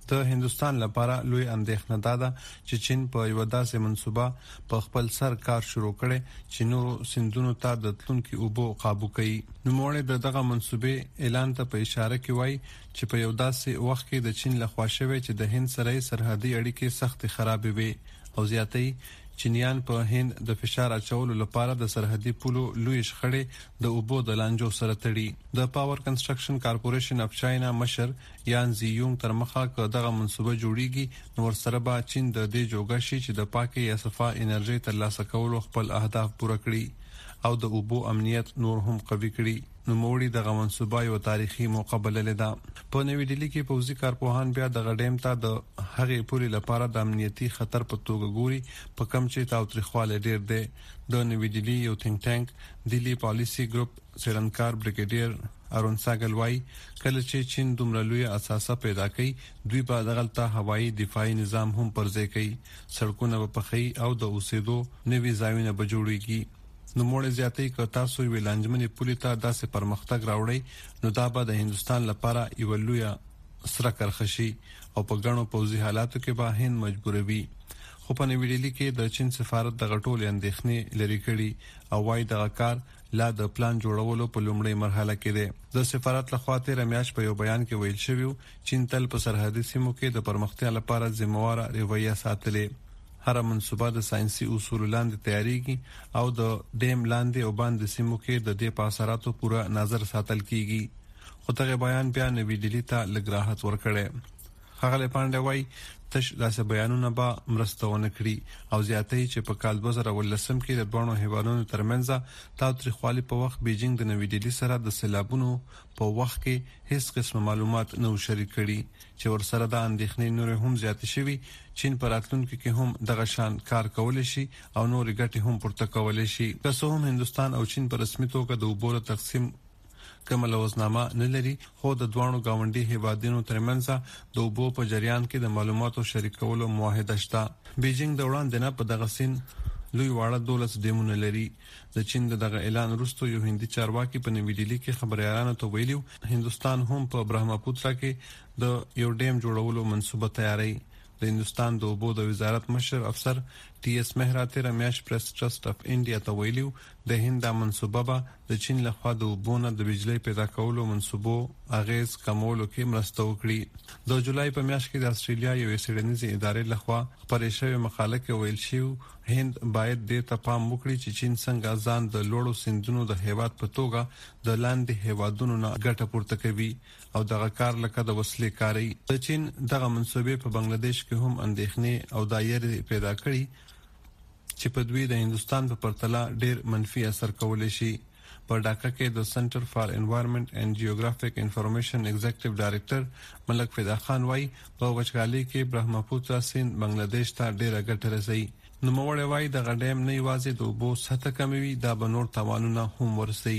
د هندستان لپاره لوی اندېښنه ده چې چین په یو داسې منصوبه په خپل سر کار شروع کړي چې نورو سندونو ته د تلونکو اوبو قابو کوي. نوموړی دغه منصوبې اعلان ته په اشاره کې وایي چې په یو داسې وخت کې د چین لخوا شوی چې د هند سره سرحدي اړیکې سخت خراب وي او زیاتې چینیان په هند د فشار اچولو لپاره د سرحدي پولو لوی شخړې د اوبو د لانجو سره تړي. د پاور کنسټرکشن کارپوریشن اف چاینا مشر یان زیونګ تر مخه که دغه منصوبه جوړیږي نو ورسره به چین د دې جوګه شي چې د پاکي یا صفا انرژي ترلاسه کولو خپل اهداف پوره کړي او د اوبو امنیت نور هم قوي کړي. نو موړي دغه منصوبه یو تاریخي مقابله لیدا. په نوې ډیلی کې پوزي کارپوهان بیا د غډیم ته د هغې پوري لپاره د امنیتي خطر په توګه ګوري په کم چې تاوتریخواله ډیر دی. د نوې ډیلی یو تھنک ټانک دلی پالیسی ګروپ سیرنکار بریګیډیر ارون ساګل وای کله چې چین دومره لوی اساسه پیدا کړي دوی په دغلطه هوایي دفاعي نظام هم پرځای کوي سړکونه په خي او د اوسېدو نوي ځایونه به جوړیږي. نو موږ زیاتې که تاسو وی لانجمنې پولی ته داسې پرمختګ راوړی نو دا به د هندستان لپاره یو لوی سره کرخشي او په غنو پوزي حالاتو کې به هند مجبوروي. خو په نوې ډیلی کې د چین سفارت د غټول اندېښنې لري کړي او وايي دغه کار لا د پلان جوړولو په لومړۍ مرحله کې دی. د سفارت لخوا تیر میاشت په یو بیان کې ویل شوی چین تل په سرحدي سیمو کې د پرمختیا لپاره ذمہوار رویه ساتلې. هر منصوبه د ساينسي اصول لاندې تیاریږي او د ډیم لاندې او باندې سیمو کې د دې په اثراتو پوره نظر ساتل کیږي. خو دغه بیان بیا نوې ډیلی ته لګراحت ورکړي. خغل پاندې وای تش داسې بیانونه به مرستونه کړي او زیاتې چې په کال 2013 کې د دوه هیوادونو ترمنځ تاوتریخوالي په وخت بیجینګ د نوې ډیلی سره د سیلابونو په وخت کې هیڅ قسم معلومات نه شریک کړي چې ورسره د اندېښنې نور هم زیات شوي. چین پر راتلونکو کې هم دغه شان کار کولای شي او نور ګټې هم پورته کولای شي. که څه هم هندستان او چین په رسمي توګه د اوبو تقسیم کوم لوزنامه نه لري خو د دوانو گاونډي هیوادونو ترمنځ د اوبو په جریان کې د معلوماتو شریکولو معاهده شته. بیجینګ د وړاندې نه په دغه سین لوی واړه 12 ډیمونه لري. د چین دغه اعلان وروسته یو هندي چارواکي په نوې ډیلی کې خبريالانو ته ویلي هندستان هم په برهماپوترا کې د یو ډیم جوړولو منصوبه تیاری. د هندستان د اوبو د وزارت مشر افسر ټي اس مهرا تیر میاش پریس ټرست اف انډیا ته ویلو د هند منصوبه به د چین لخوا د اوبو نه د بجلی پیدا کولو منصوبو اغیز کمولو کې مرسته وکړي. د جولای په میاشت کې د استرالیا یو سیډنیزي ادارې لخوا خبرې شوې مقاله کې ویل شوی هند باید د تپام وکړي چې چین څنګه ځان د لوړو سندونو د هیواد په توګه د لاندې هیوادونو نه ګټه پورته کوي او دغه کار لکه د وسلې کاری. د چین دغه منصوبې په بنگلاديش کې هم اندېښنې او دایره پیدا کړي چې په دوی د هندستان په پرتله ډیر منفي اثر کولای شي. په ډاکا کې د سنټر فار انوایرنمنت اینڈ جیوګرافیک انفارمیشن ایگزیکټیو ډایریکټر ملک فدا خان وايي په وچکالي کې برهماپوترا سیند بنگلاديش ته ډیره ګټه رسوي. نو موږ وايي د غډیم نه یوازې د اوبو سطح کموي دا به نور تاوانونه هم ورسي.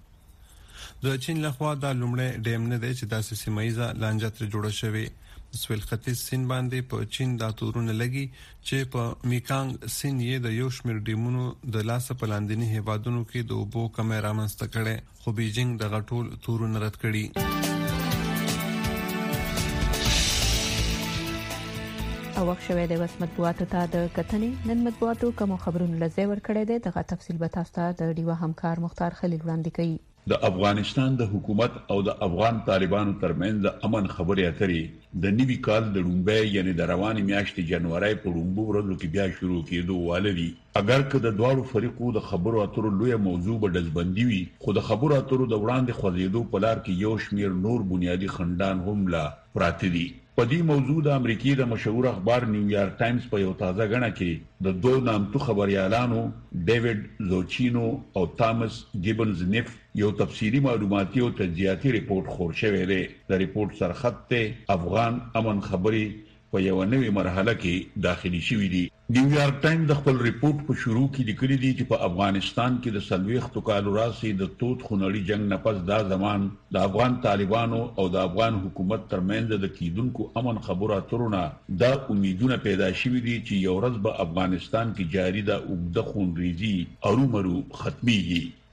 د چین لخوا دا لومړی ډیم نه دی چې داسې سیمایزه لانجه تر جوړه شوی. سویل ختیځ سیند باندې په چین دا تورونه لګي چې په میکانګ سیند یې د یو شمېر ډیمونو د لاسه په لاندني هیوادونو کې د اوبو کمې رامنځته کړي خو بیجینګ د غټول تورونه رد کړي. او وخت شوه د وس مطبوعاتو ته د کتنې نن مطبوعاتو کوم خبرونه لزی ور کړی دی دغه تفصیل به تاسو ته د ډیوه همکار مختار خلیل وړاندې کوي. د افغانستان د حکومت او د افغان طالبانو ترمنځ د امن خبرې اترې د نوي کال د لومبۍ یعنی د رواني میاشتې جنوري په لومبو ورځو کې بیا شروع کېدو والدي. اگر که د دواړو فریقو د خبرو اترو لوی موضوع به دزبندي وي خو د خبرو اترو د وړاندې خوځېدو په لار کې یو شمیر نور بنیادی خندان هم لا پراته دي. په دې موضوع د امریکای د مشهور اخبار نیویارک ټایمز په یو تازه غنه کې د دوه نامتو خبريالانو ډیوډ زوچینو او تامس ګیبنز نیف یو تفصیلی معلوماتي او تجزیاتي ریپورت خور شوی دی. د ریپورت سرخط ته افغان امن خبري په یو نوې مرحله کې داخلي شوې دي. نیویارک ټایمز د خپل ریپورت په شروع کې لیکلي دي چې په افغانستان کې د سلويختو کالو راسي د توت خونړي جنگ نه پس دا زمان د افغان طالبانو او د افغان حکومت ترمنځ د کیدونکو امن خبرو اترونه دا امیدونه پیدا شوې دي چې یو ورځ به افغانستان کې جاری ده اوږده خونریزي ارومرو ختميږي.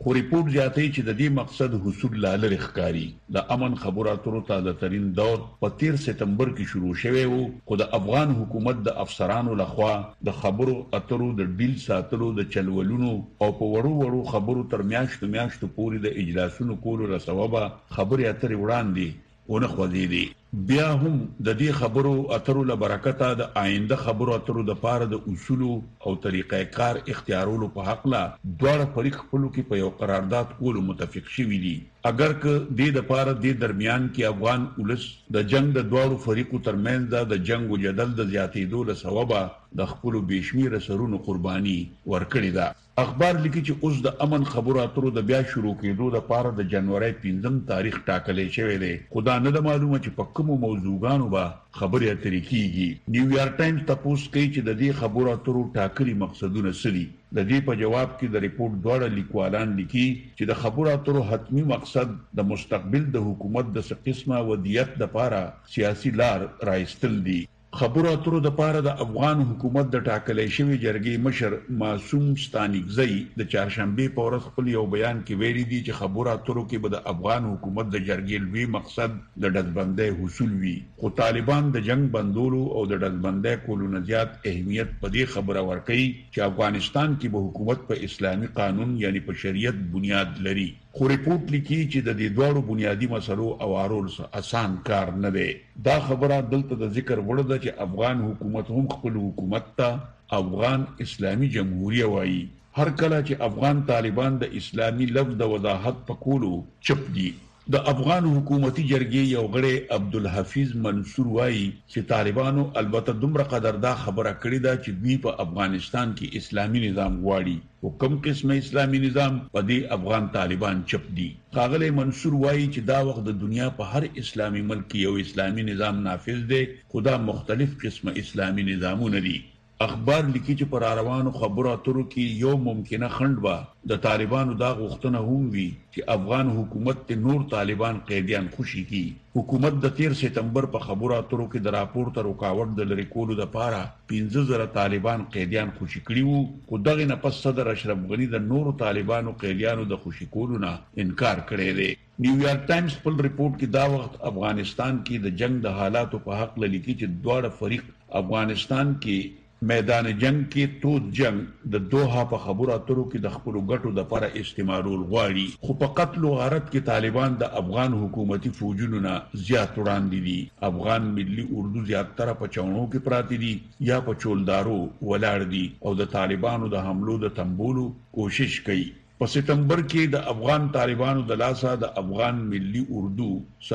خو ریپورت زیاتوي چې د دې مقصد حصول لا لري ښکاري. د امن خبرو اترو تازه ترين دور په 13 سپتمبر کې شروع شوی وو، خو د افغان حکومت د افسرانو لخوا د خبرو اترو د ډیل ساتلو د چلولونو او په وړو خبرو تر میاشتو پورې د اجلاسونو کولو لسببه خبرې اترې وړاندې ونه خوځېدې. بیا هم د دې خبرو اترو له برکته د آینده خبرو اترو د پاره د اصول او طریقې کار اختیارولو په حق لا دوه فریق خپلو کې په یو قرارداد کولو متفق شوي دي. اگر که د پاره د درمیان کې افغان ولس د جنگ د دوه فریقو ترمنځ د جنگ او جدل د زیاتېدو له سببه د خپل بشمیره سرونو قرباني ورکړي ده. اخبار لیکي چې اوس د امن خبرو اترو د بیا شروع کېدو د پاره د جنوري 5 تاریخ ټاکلې شوی دی. خدا نه د معلومه چې په کومو موضوعګانو به خبرې اترې کیږي. نیویارک ټایمز تاسو کوي چې د دې خبرو اترو ټاکلي مقصدونه څه دي. د دې په جواب کې د ریپورت دوه لیکوالان لیکي چې د خبرو اترو حتمی مقصد د مستقبل د حکومت د قسمه ودیت د پاره سیاسي لار راایستل دي. خبرو اترو د پاره د افغان حکومت د ټاکلې شوی جرګې مشر معصوم ستانګزئی د چهارشنبه په ورځ خپل یو بیان کې ویلي دي چې خبرو اترو کې به د افغان حکومت د جرګې لوی مقصد د ډزبندۍ حصول وي، خو طالبان د جنگ بندولو او د ډزبندۍ کولو نه زیات اهمیت په دې خبره ورکوي چې افغانستان کې به حکومت په اسلامي قانون یعنی په شریعت بنیاد لري. خو ریپورت لیکي چې د دې دوه بنیادی مسلو اوارول آسان کار نه دی. دا خبره دلته د ذکر وړ ده چې افغان حکومت هم خپل حکومت ته افغان اسلامي جمهوریت وایي. هر کله چې افغان طالبان د اسلامي لفظ د وضاحت په کولو چپ دي. د افغان حکومتي جرګې یو غړی عبدالحفیظ منصور وایي چې طالبانو البته دومره قدردا خبره کړې ده چې دوی په افغانستان کې اسلامي نظام غواړي، او کوم قسمه اسلامي نظام په دې افغان طالبان چپ دي. ښاغلی منصور وایي چې دا وخت د دنیا په هر اسلامي ملک یو اسلامي نظام نافذ دی، خو دا مختلف قسمه اسلامي نظامونه دي. اخبار لیکي چې پر روانو خبرو اترو کې یو ممکنه خند به د طالبانو دا غوښتنه هم وي چې افغان حکومت ته نور طالبان قیدیان خوشي کی. حکومت د 13 سپتمبر په خبرو اترو کې د راپور ته رکاوټ د لری کولو لپاره 15000 طالبان قیدیان خوشي کړي وو، خو دغه نه پس صدر اشرف غنی د نور طالبانو قیدیانو د خوشي کولو نه انکار کړی دی. نیویارک ټایمز په ریپورت کې دا وخت افغانستان کې د جنگ د حالاتو په حق لیکي چې دواړه فریق افغانستان کې میدان جنگ کې تود جنگ د دوحه په خبرو اترو کې د خپل ګټو د لپاره استعمالول غواړي، خو په قتل او غارت کې طالبان د افغان حکومتي فوجونو نه زیات وړاندې دي. افغان ملي اردو زیاتره په چاونو کې پراته دي یا په چولدارو ولاړ دي او د طالبانو د حملو د تنبولو کوشش کوي. په سپتمبر کې د افغان طالبانو د لاسه د افغان ملي اردو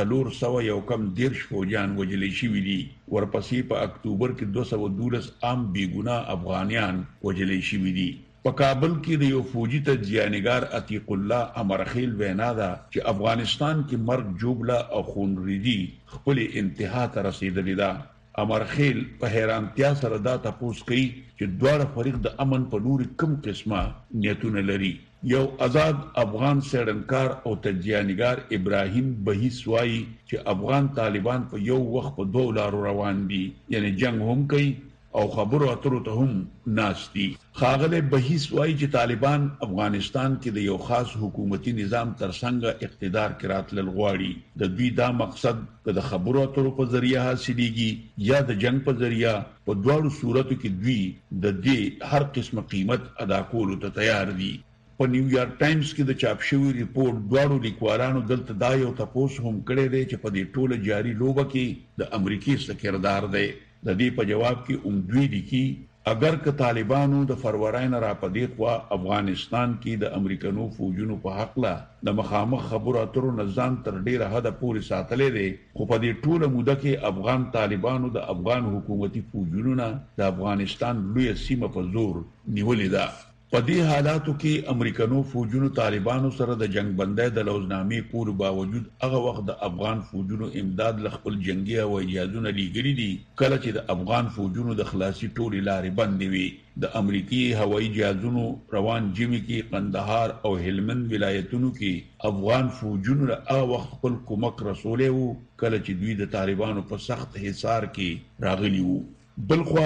411 فوجیان وژل شوي دي. ورپسې په اکتوبر کې 212 عام بیګناه افغانیان وژل شوي دي. په کابل کې د یو فوجي تجزیه‌نګار عتیق الله امرخیل وینا ده چې افغانستان کې مرګ جوړه او خونریزي خپل انتها ته رسیدلې ده. امرخیل په حیرانتیا سره دا تاسو کوي چې دواړه فریق د امن په لوري کوم قسمه نیتونه لري. یو آزاد افغان سیړنکار او تجزیه‌نګار ابراهیم بهیس وایي چې افغان طالبان په یو وخت په دوه لارو روان دي، یعنی جنگ هم کوي او خبرو اترو ته هم ناشتي. ښاغلی بهیس وایي چې طالبان افغانستان کې د یو خاص حکومتي نظام ترڅنګ اقتدار کې راتلل غواړي. د دوی دا مقصد که د خبرو اترو په ذریعہ حاصلېږي یا د جنگ په ذریعہ، په دواړو صورتو کې دوی د دې هر قسمه قیمت ادا کولو ته تیار دي. په نیویارک ټایمز کې د چاپ شوی ریپورت دواړو لیکوالانو دلته دا یو تپوس هم کړی دی چې په دې ټوله جاري لوبه کې د امریکای څه کردار دی. د دې په جواب کې دوی لیکي اگر که طالبانو د فروری نه را پدې خوا افغانستان کې د امریکانو فوجونو په حق لا د مخامخ خبرو اترو نظام تر ډیره حد پورې ساتلې دي، خو په دې ټوله موده کې افغان طالبانو د افغان حکومتي فوجونو نه د افغانستان لوی سیمه په زور نیولې ده. په دې حالاتو کې امریکانو فوجونو طالبانو سره د جنگ بندۍ د لوزنامې کولو باوجود هغه وخت د افغان فوجونو امداد ل خپل جنگي او اجازهونه لیږلي دي. کله چې د افغان فوجونو د خلاصي ټولې لارې بندې وي، د امریکایي هوایي جهازونو روان جمی کې قندهار او هلمند ولایتونو کې افغان فوجونو له هغه وخت خپل کومک رسولې وو کله چې دوی د طالبانو په سخت حصار کې راغلي وو. بلخوا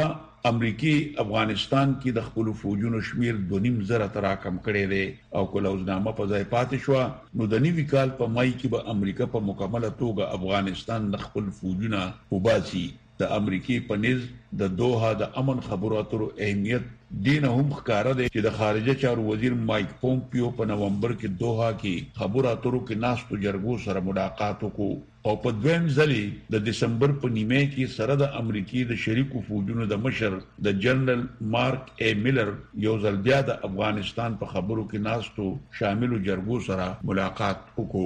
امریکای افغانستان کې د خپل فوجونو شمیر 2.5 تر کم کړي دي او کلوزنامه په ځای پاتې شو نو د نیوي کال په مای کې به امریکا په مکمله توګه افغانستان د خپل فوجونه وباسي د امریکای په نيز د دوحه د امن خبرو اترو اهمیت دین هم ښکارا دی چې د خارجه چارو وزیر مایک پومپیو په نومبر کې دوحه کې خبرو اترو کې ناستو جرګو سره ملاقات وکړو او په دویم ځلې د دسمبر په نیمه کې سره د امریکای د شریکو فوجونو د مشر د جنرال مارک ای میلر یو ځل بیا د افغانستان په خبرو کې ناستو شامل جرګو سره ملاقات وکړو.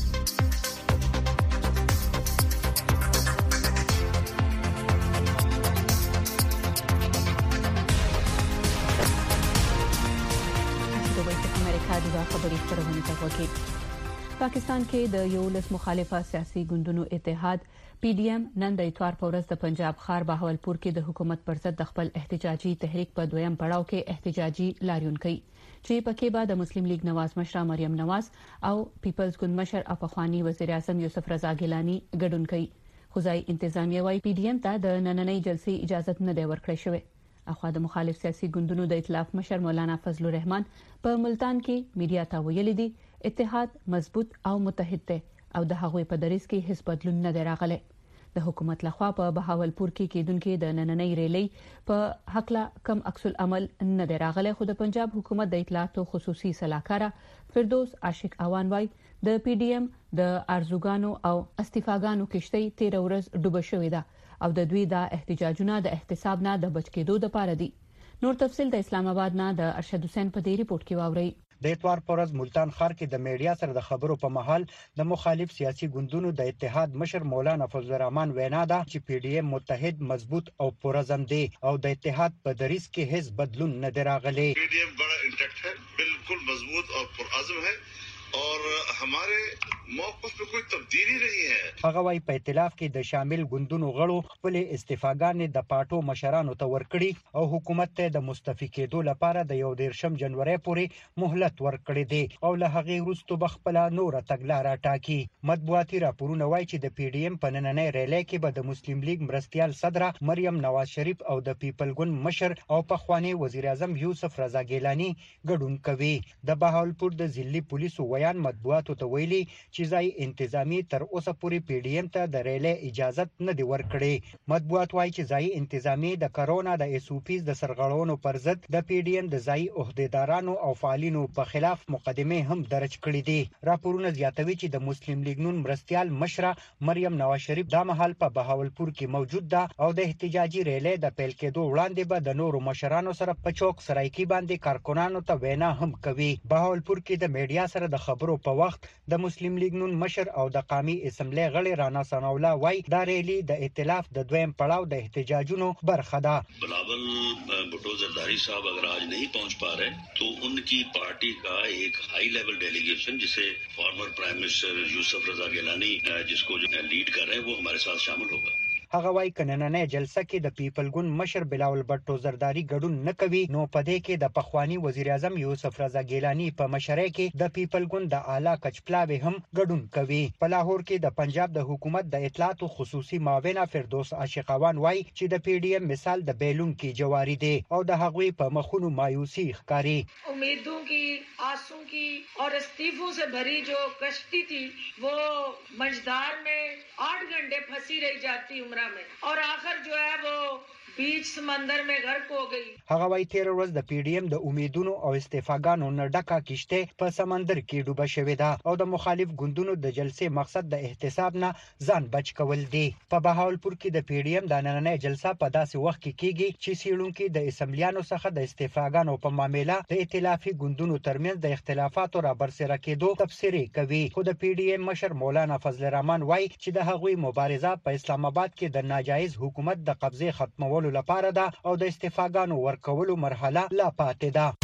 پاکستان کې د یو لس مخالفه سیاسي ګوندونو اتحاد پی ډی ایم نن د اتوار په ورځ د پنجاب ښار بهاولپور کې د حکومت پر ضد د خپل احتجاجي تحریک په دویم پړاو کې احتجاجي لاریون کوي چې پکې به د مسلم لیگ نواز مشره مریم نواز او پیپلز ګوند مشر او پخوانی وزیر اعظم یوسف رضا ګیلانی ګډون کوي. خو ځای انتظامیه وايي پی ډی ایم ته د نننۍ جلسې اجازه نه دی ورکړی شوی. اخوا د مخالف سیاسي ګوندونو د ائتلاف مشر مولانا فضل الرحمن په ملتان کې میډیا ته ویلي دي اتحاد مضبوط او متحد دی او د هغوی په دریس کې هیڅ بدلون نه دی راغلی. د حکومت لخوا په بهاولپور کې کېدونکې د نننۍ ریلی په حقله کم عکس العمل نه دی راغلی خو د پنجاب حکومت د اطلاعاتو خصوصي سلاکاره فردوس عاشق اوان وای د پی ډی ایم د ارزوګانو او استفاګانو کشتۍ 13 ورځ ډوبه شوې ده او د دوی د احتجاجونو د احتساب نه د بچ کېدو لپاره دي. نور تفصیل د اسلام آباد نه د ارشد حسین په دې ریپورت کې واورئ. د اتوار پر ورځ ملتان ښار کې د میډیا سره د خبرو په محل د مخالف سیاسي ګوندونو د اتحاد مشر مولانا فضل الرحمن وینا ده چې پی ډی ایم متحد مضبوط او پرعزم دی او د اتحاد په دریس کې هیڅ بدلون نه دی راغلی. پی ڈی ایم بڑا انٹیکٹ ہے, بالکل مضبوط اور پرعزم ہے اور ہمارے موقف پہ کوئی تبدیلی نہیں ہے. هغه وايي په ائتلاف کې د شامل ګوندونو غړو خپل استفاګانې د پاټو مشرانو ته ورکړي او حکومت ته د مستفی کېدو لپاره د 1 جنوري پورې مهلت ورکړي دي او له هغه وروسته بخپل نور تګلارې ټاکي. مطبوعاتي راپورونه وايي چې د پی ډی ایم په نننۍ ریلی کې به د مسلم لیگ مرستيال صدر مریم نواز شریف او د پیپل ګوند مشر او پخوانی وزیر اعظم یوسف رضا ګیلانی ګډون کوي. د بهاولپور د ضلعي پولیسو مطبوعاتو ته ویلي چې ځای انتظامی تر اوسه پورې پی ډی ایم ته د ریلی اجازه نه دی ورکړي. مطبوعات وايي چې ځای انتظامی د کرونا د اس او پیز د سرغړونو پر ضد د پی ډی ایم د ځای عہدیدارانو او فعالینو په خلاف مقدمه هم درج کړې دي. راپورونه زیاتوي چې د مسلم لیگ نون مرستيال مشره مریم نواز شریف د مهال په بهاولپور کې موجود ده او د احتجاجي ریلی د پیل کېدو وړاندې به د نورو مشرانو سره په چوک سرایکی باندې کارکونانو ته وینا هم کوي. بهاولپور کې د میډیا سره د خبرو په وخت د مسلم لیگ نون مشر او د قومي اسمبلی غړي رانا ثناءالله وای دا ریلی د ائتلاف د دویم پړاو د احتجاجونو برخه ده. بلاول بھٹو زرداری صاحب اگر آج نہیں پہنچ پا رہے تو ان کی پارٹی کا ایک ہائی لیول ڈیلیگیشن جسے فارمر پرائم منسٹر یوسف رضا گیلانی جس کو جو لیڈ کر رہے ہیں وہ ہمارے ساتھ شامل ہوگا. هغه وايي کنننه جلسه کې د پیپل ګوند مشر بلاول بټو زرداری ګډون نه کوي نو په دې کې د پخوانی وزیر اعظم یوسف رضا ګیلانی په مشرۍ کې د پیپل ګوند د اعلی کچپلاوي هم ګډون کوي. په لاهور کې د پنجاب د حکومت د اطلاعاتو خصوصي معاون فردوس عاشق اوان وايي چې د پی ډی ایم مثال د بیلون کې جواری دی او د هغوی په مخونو مایوسی ښکاری. امیدوں کی آسوں کی اور استعفوں سے بھری جو کشتی تھی وہ مجدار میں 8 گھنٹے پھنسی رہ جاتی عمرہ میں اور آخر جو ہے وہ بیچ سمندر میں غرق ہو گئی. هغه وايي 13 ورځ د پی ډی ایم د امیدونو او استفاګانو نه ډکه کشته په سمندر کې ډوبه شوې ده او د مخالف ګوندونو د جلسې مقصد د احتساب نه ځان بچ کول دي. په بهاولپور کې د پی ډی ایم د نننۍ جلسه په داسې وخت کې کیږي چې سیړونکو د اسمبلیانو څخه د استفاګانو په معاملې د ائتلافي ګوندونو ترمنځ د اختلافاتو را برسره کېدو تفسیري کوي. خو د پی ډی ایم مشر مولانا فضل الرحمن وايي چې د هغوی مبارزه په اسلام آباد کې د ناجایز حکومت د قبضه ختمولو لپاره ده او د استفاګانو ورکولو مرحله لا پاتې ده.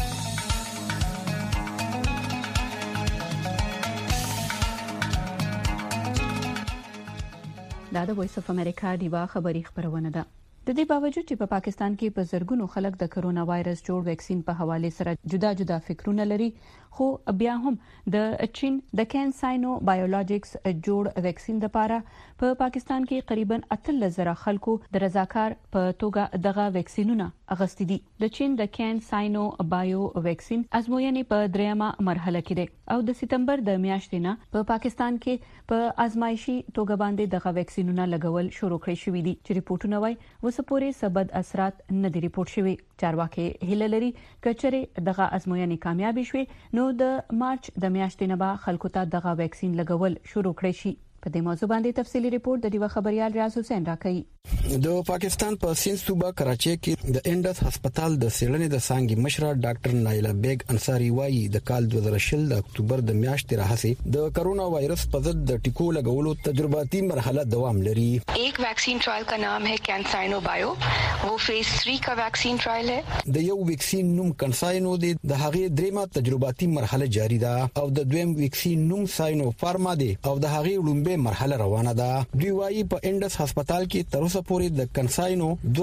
دا د وایس اف امریکا دیوا خبری خبرونه ده. د دې باوجود چې په پاکستان کې په زرګونو خلک د کرونا وایرس جوړ ویکسین په حواله سره جدا جدا فکرونه لري خو بیا هم د چین د کینساینو بایولوژیکس جوړ ویکسین لپاره په پاکستان کې تقریبا 13,000 خلکو د رضاکار په توګه دغه ویکسینونه اغستې دي. د چین د کینساینو بایو ویکسین ازموینې په 3مه مرحله کې ده او د سپتمبر د میاشتې نه په پاکستان کې په ازمایشي توګه باندې دغه ویکسینونه لګول شروع کړی شوې دي چې ریپورتونه وايي وسپورې سبد اثرات نه دي ریپورت شوي. چارواکي هیله لري کچره دغه ازموینې کامیاب شي نو د مارچ د میاشتې نه به خلکو ته دغه ویکسین لګول شروع کړي شي. په دې موضوع باندې تفصیلی ریپورت د دیو خبريال ریاض حسین راکړي. د پاکستان په سند صوبه کراچي کې د انډس هسپتال د سیړنې د سانګي مشره ډاکټر نایلا بیگ انصاری وايي د کال 2020 د اکتوبر د میاشتې راهسي د کرونا وایرس په ضد د ټیکو لګولو تجرباتي مرحله دوام لري. एक vaccine trial का नाम है कैंसाइनो बायो, वो फेज 3 का वैक्सीन ट्रायल है. د یو ویکسین نوم کنساینو د هغې دریمه تجرباتي مرحله جاری ده او د دویم ویکسین نوم ساينو فارما دی او د هغې لومبه مرحله روانه ده. دوی وايي په انډس هسپتال کې تر اوسه پورې د کنساینو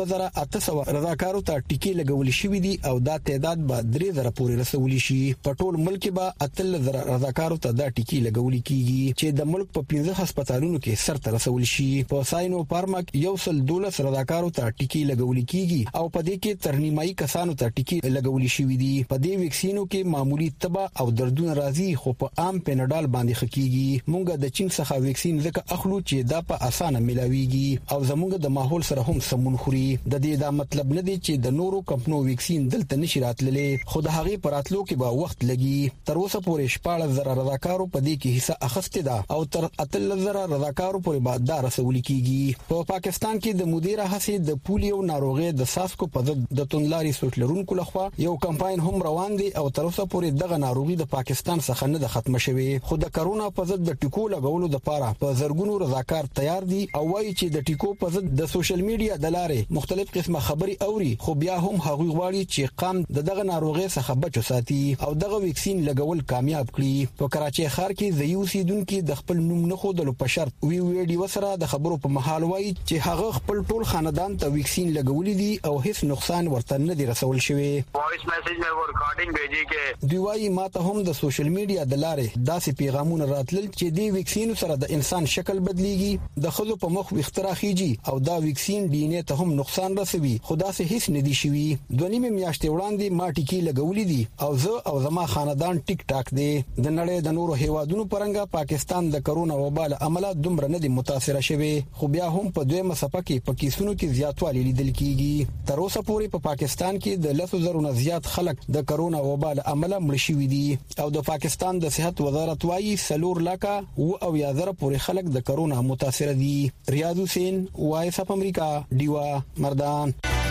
2800 رضاکارو ته ټیکې لګول شوې دي او دا تعداد به 3000 پورې رسول شي. په ټول ملک به 3000 رضاکارو ته دا ټیکې لګول کیږي چې د ملک په 15 هسپتالونو کې سرته رسول شي. په ساينو فارما 112 رضاکارو ته ټیکې لګول کیږي او په دې کې ترنیمایي کسانو ته ټیکې لګول شوې دي. په دې ویکسینو کې معمولی تبه او دردونه راځي خو په عام پیناډال باندې خکېږي. مونږ د چین څخه ویکسین ځکه اخلو چې دا په اسانه ملاويږي او زموږ د ماحول سره هم سمون خوري. د دې دا مطلب نه دی چې د نورو کمپنو ویکسین دلته نشي راتللې خو د هغې پراتلو کې به وخت لګي. تر اوسه پورې 14,000 رضاکارو په دې کې حصہ اخیسته ده او تر 13,000 رضاکارو پورې به دا رسول کیږي. په پاکستان کې د مدیره هڅې د پولیو ناروغي د ساسکو په ضد د توندلاري سوچلرونکو لخوا یو کمپاین هم روان دی او تر اوسه پورې دغه ناروغي د پاکستان څخه نه ده ختمه شوې. خو د کرونا په ضد د ټیکو لګولو لپاره په زرګونو رضاکار تیار دي او وایي چې د ټیکو په ضد د سوشل میډیا د لارې مختلف قسمه خبري اوري خو بیا هم هغوی غواړي چې قام دغه ناروغي څخه بچو ساتي او دغه ویکسین لګول کامیاب کړي. په کراچي ښار کې د یو سیدونکو د خپل نوم نه خودلو په شرط ویډیو سره د خبرو په محل وایي چې هغه خپل ټول خاندان ته ویکسین لګولې دي او هیڅ نقصان ورته نه دی رسول شوی. وایس میسج مې ور ریکارډینګ بھیجی کې دوی وايي ماته هم د سوشل میډیا د لارې داسې پیغامونه راتلل چې د ویکسین سره د انسان شکل بدليږي د خزو په مخ وخترا خيږي او دا ویکسین ډي ان اے ته هم نقصان رسوي. خدا سه هیڅ نه دي شوی. دونیمه میاشتې وړاندې ما ټیکي لګولې دي او زه او زما خاندان ټیک ټاک دي. د نړۍ د نورو هیوادونو پرنګه پاکستان د کرونا وبا له امله دومره نه دي متاثر شوی خو بیا هم په دویمه صفه کې په کیسونو کې زیاتوالی لیدل کیږي. تر اوسه پورې په پاکستان کې د 10,000 نه زیات خلک د کرونا وبا له امله مړ شوي دي او د پاکستان د صحت وزارت وايي 4 لکه او یا زره پورې خلک د کرونا متاثر دي. ریاض حسین وایس اف امریکا دیوا مردان.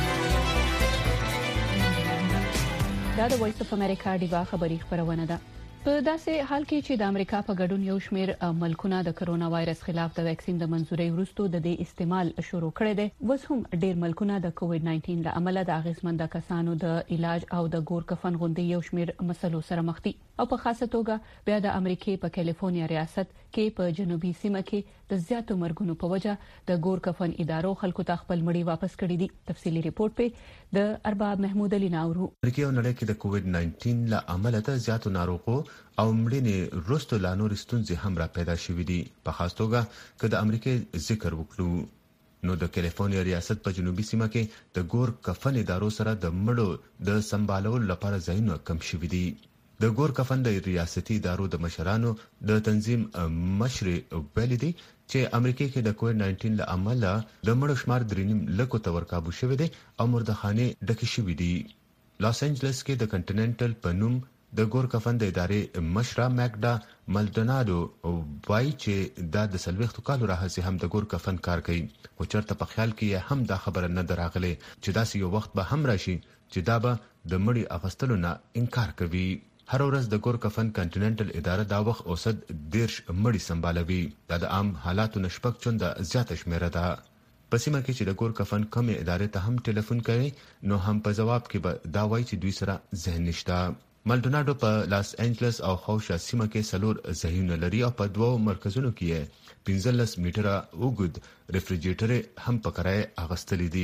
دا د وایس اف امریکا دیوا خبری خبرونه ده. په داسې حال کې چې د امریکا په ګډون یو شمېر ملکونه د کرونا وایرس خلاف د ویکسین د منځورۍ وروسته د دې استعمال شروع کړی دی. وس هم ډېر ملکونه د کووډ 19 له امله د اغیزمند کسانو د علاج او د ګور کفن غونډې یو شمېر مسلو سره مخ دي او په خاصه توګه بیا د امریکای په کیلیفورنیا ریاست کې په جنوبي سیمه کې د زیاتو مرګونو په وجه د ګور کفن ادارو خلکو ته خپل مړي واپس کړي دي. تفصیلی ریپورت په د ارباب محمود علي ناورو. امریکا او نړۍ کې د کووډ 19 له امله د زیاتو ناروغو او مړینې وروسته لا نور ستونزې هم را پیدا شوې دي. په خاص توګه که د امریکای ذکر وکړو نو د کیلیفورنیا ریاست په جنوبي سیمه کې د ګور کفن ادارو سره د مړو د سمبالولو لپاره ځایونه کم شوي دي. د ګور کفن د ریاستي ادارو د مشرانو د تنظیم مشر ویلي دي چې امریکا کې د کووډ 19 له امله د مړو شمار 3 لکو ته ورکابو شوی دی او مردخانه ډکې شوې دي. لاس انجلس کې د کنټیننټل په نوم د ګور کفن د ادارې مشره ماګدا مالډوناډو وایي چې دا د سلويختو کالو راهسي هم د ګور کفن کار کوي او چرته په خیال کې هم دا خبره نه دراغله چې داسې یو وخت به هم راشي چې دا به د مړي اغستلو نه انکار کوي. هر ورځ د ګور کفن کنټیننټل اداره دا وخت اوسط 10 مړي سمبالوي. دا د عام حالاتو نشپک چونده زیاته شمیره ده. په سیمه کې چې د ګور کفن کمې ادارې ته هم ټلیفون کوي نو هم په جواب کې به دا وایي چې دوی سره ذهن نشته. مالډوناډو په لاس انجلس او خوشا سیمه کې 4 ځایونه لري او په 2 مرکزونو کې 15 میټره اوږد ریفریجریټر هم په کرای اغستل دي.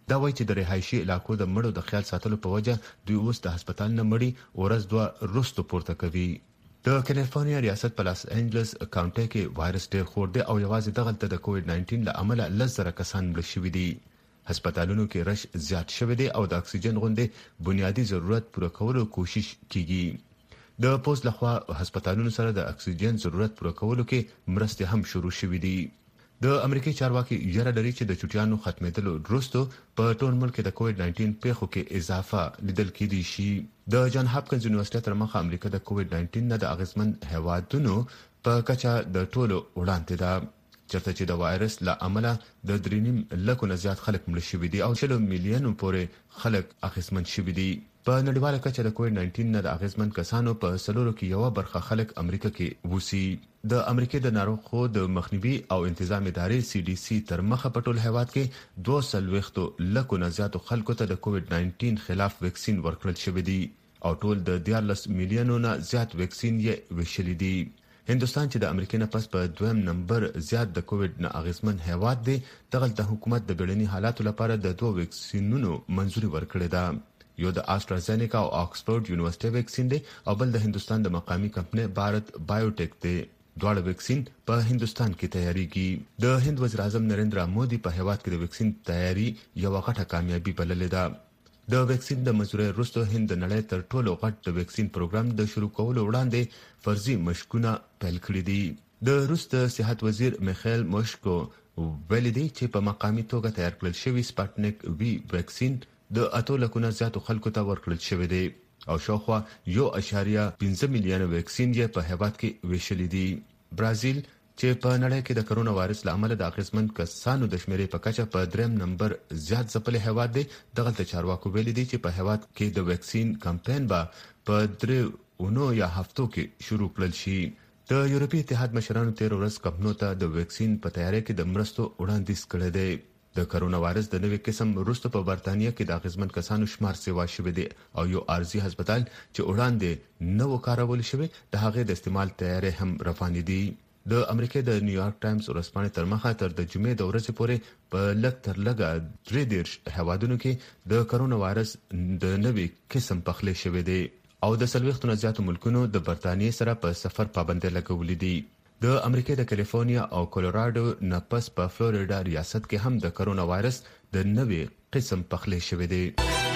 دا وایي چې د رهایشي علاقو د مړو د خیال ساتلو په وجه دوی اوس د هسپتال نه مړي ورځ دوه وروسته پورته کوي. د کالیفورنیا ریاست په لاس انجلس کاونټي کې وایرس ډېر خور دی او یوازې دغلته د کووډ 19 له امله 10,000 کسان مړه شوي دي. هسپتالونو کې رش زیات شوی دی او د اکسیجن غونډې بنیادی ضرورت پوره کولو کوشش کیږي. د پوز لخوا هسپتالونو سره د اکسیجن ضرورت پوره کولو کې مرستې هم شروع شوې دي. د امریکای چارواکي یره لري چې د چټیانو ختمېدلو وروسته په ټول ملک د کووډ 19 پیښو کې اضافه لیدل کېدی شي. د جان هاپکینز یونیورسيټي تر مخه امریکا د کووډ 19 نه د اغیزمن هوادونو په کچه د ټولو وړاندې ده، چرته چې د وایرس له امله د 3.5 لکو نه زیات خلک مړه شوي دي او 40 میلیونو پورې خلک اغیزمن شوي دي. په نړیواله کچه د کووډ 19 نه د اغیزمن کسانو په سلورو کې یو برخه خلک امریکا کې وسی. د امریکای د ناروغو د مخنیوي او انتظام ادارې CDC تر مخه په ټول هیواد کې 200 لکو نه زیات خلکو ته د کووډ 19 خلاف ویکسین ورکړل شوی دی او ټول د 14 میلیونو نه زیات ویکسین یې وشلي دي. هندستان چې د امریکا نه پس په دویم نمبر زیات د کووډ نه اغیزمن هیواد دی، دغه د حکومت د بیړني حالاتو لپاره د 2 ویکسینونو منځوري ورکړې ده. یو د آسترازینیکا او آکسفورد یونیورسيټي ویکسین دی او بل د هندستان د مقامی کمپنۍ بھارت بایوټیک دی. دواړه ویکسین په هندستان کې تیاریږي. د هند وزیر اعظم نریندرا مودي په هیواد کې د ویکسین تیاری یو غټه کامیابی بللې ده. د ویکسین د منځوري وروسته هند د نړۍ تر ټولو غټ د ویکسین پروګرام د شروع کولو وړاندې فرضي مشکونه پیل کړي دي. د روس د صحت وزیر میخائیل موشکو ویلي دی چې په مقامی توګه تیار کړل شوی سپاټنیک وی ویکسین د 8 لکو نه زیاتو خلکو ته ورکړل شوی دی او شاوخوا 1.5 میلیون ویکسین یې په هیواد کې ویشلي دي. برازیل چې په نړۍ کې د کرونا وایرس له امله د اغیزمن کسانو د شمیرې په کچه په 3 نمبر زیات ځپلې هیواد دی، دغه چارواکو ویلي دي چې په هیواد کې د ویکسین کمپاین به په 3 یا هفتو کې شروع کړل شي. د یورپی اتحاد مشرانو 13 ورځ کمپنو ته د ویکسین په تیاری کې د مرستو وړاندیز کړی دی. د کرونا وایرس د نوې قسم وروسته په برتانیا کې د اغیزمن کسانو شمار سیوا شوی دی او یو ارزي هسپتال چې وړاندې نو کارول شوی د هغه د استعمال تیاری هم روان دي. د امریکا د نیویارک ټایمز ورځپاڼې تر مخه تر د جمعې د ورځې پورې په لږ تر لږه 3 هیوادونو کې د کرونا وایرس د نوې قسم پخلی شوی دی او د 40 نه زیاتو ملکونو د برتانیې سره په سفر پابندۍ لګولې دي. د امریکا د کالیفورنیا او کولوراډو نه پس په فلوریډا ریاست کې هم د کرونا وایرس د نوې قسم پخلی شوی دی.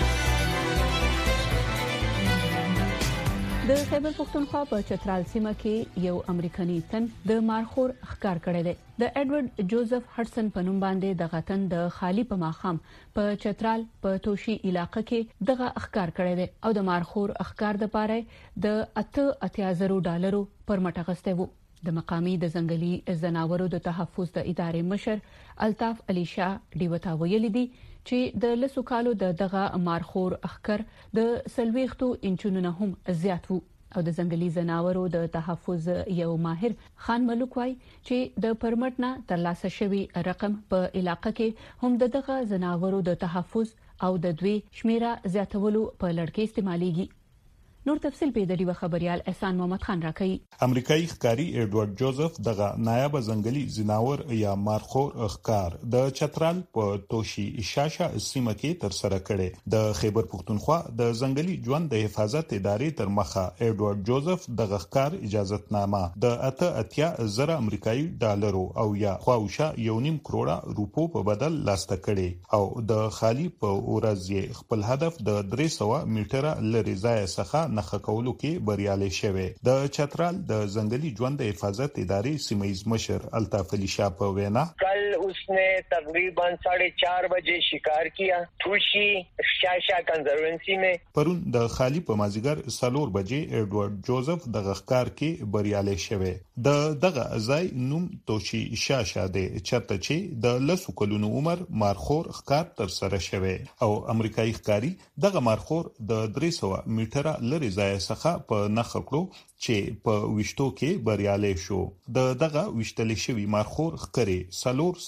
د خیبر پختونخوا په چترال سیمه کې یو امریکایي تن د مارخور ښکار کړی دی. د ایډورډ جوزف هډسن په نوم باندې د غتن د خالی په ماخام په چترال په توشي علاقې کې دغه ښکار کړی دی او د مارخور ښکار د پاره د $80,000 پر مټ غسته وو. د مقامی د ځنګلي ځناورو د تحفظ د ادارې مشر الطاف علي شاه ډیوتا ویلي دی چې د لسو کالو دغه مارخور اخکر د 40 انچونو نه هم زیات وو او د ځنګلي ځناورو د تحفظ یو ماهر خان ملک وای چې د پرمټ نه ترلاسه شوی رقم په علاقې کې هم دغه ځناورو د تحفظ او د دوی شمیره زیاتولو په لړ کې استعماليږي. نور تفصیل په دې ډیو خبريال احسان محمد خان راکړي. امریکایي ښکاری ایډورډ جوزف دغه نایب ځنګلي زناور یا مارخور ښکار د چترال په توشي شاشه سیمه کې تر سره کړي. د خیبر پختونخوا د ځنګلي ژوند د حفاظت ادارې تر مخه ایډورډ جوزف دغه ښکار اجازهتنامه د 80,000 امریکایي ډالرو او یا خواوشا 1.5 کروڑه روپو په بدل لاسته کړي او د خالی په ورځ خپل هدف د 300 میټره لري ځای څخه نخښه کولو کې بریالي شوه. د چترال د ځنګلي ژوند د حفاظت ادارې سیمایي مشر الطاف علي شاه په وینا कल उसने तकरीबन 4:30 बजे शिकार किया ठूशी शाशा कंजर्वेंसी में. پرون د خالی په مازیګر 4 بجې ایډورډ جوزف د ښکار کې بریالي شوه. دغه ځای نوم توشي شاشه دی چرته چې د 10 کلونو عمر مارخور ښکار تر سره شوه او امریکایي ښکاری دغه مارخور د 300 میټره لري ځای څخه په نخښه کړو چې په وشتو کې بریالي شو. دغه وشتل شوی مارخور ښکری 4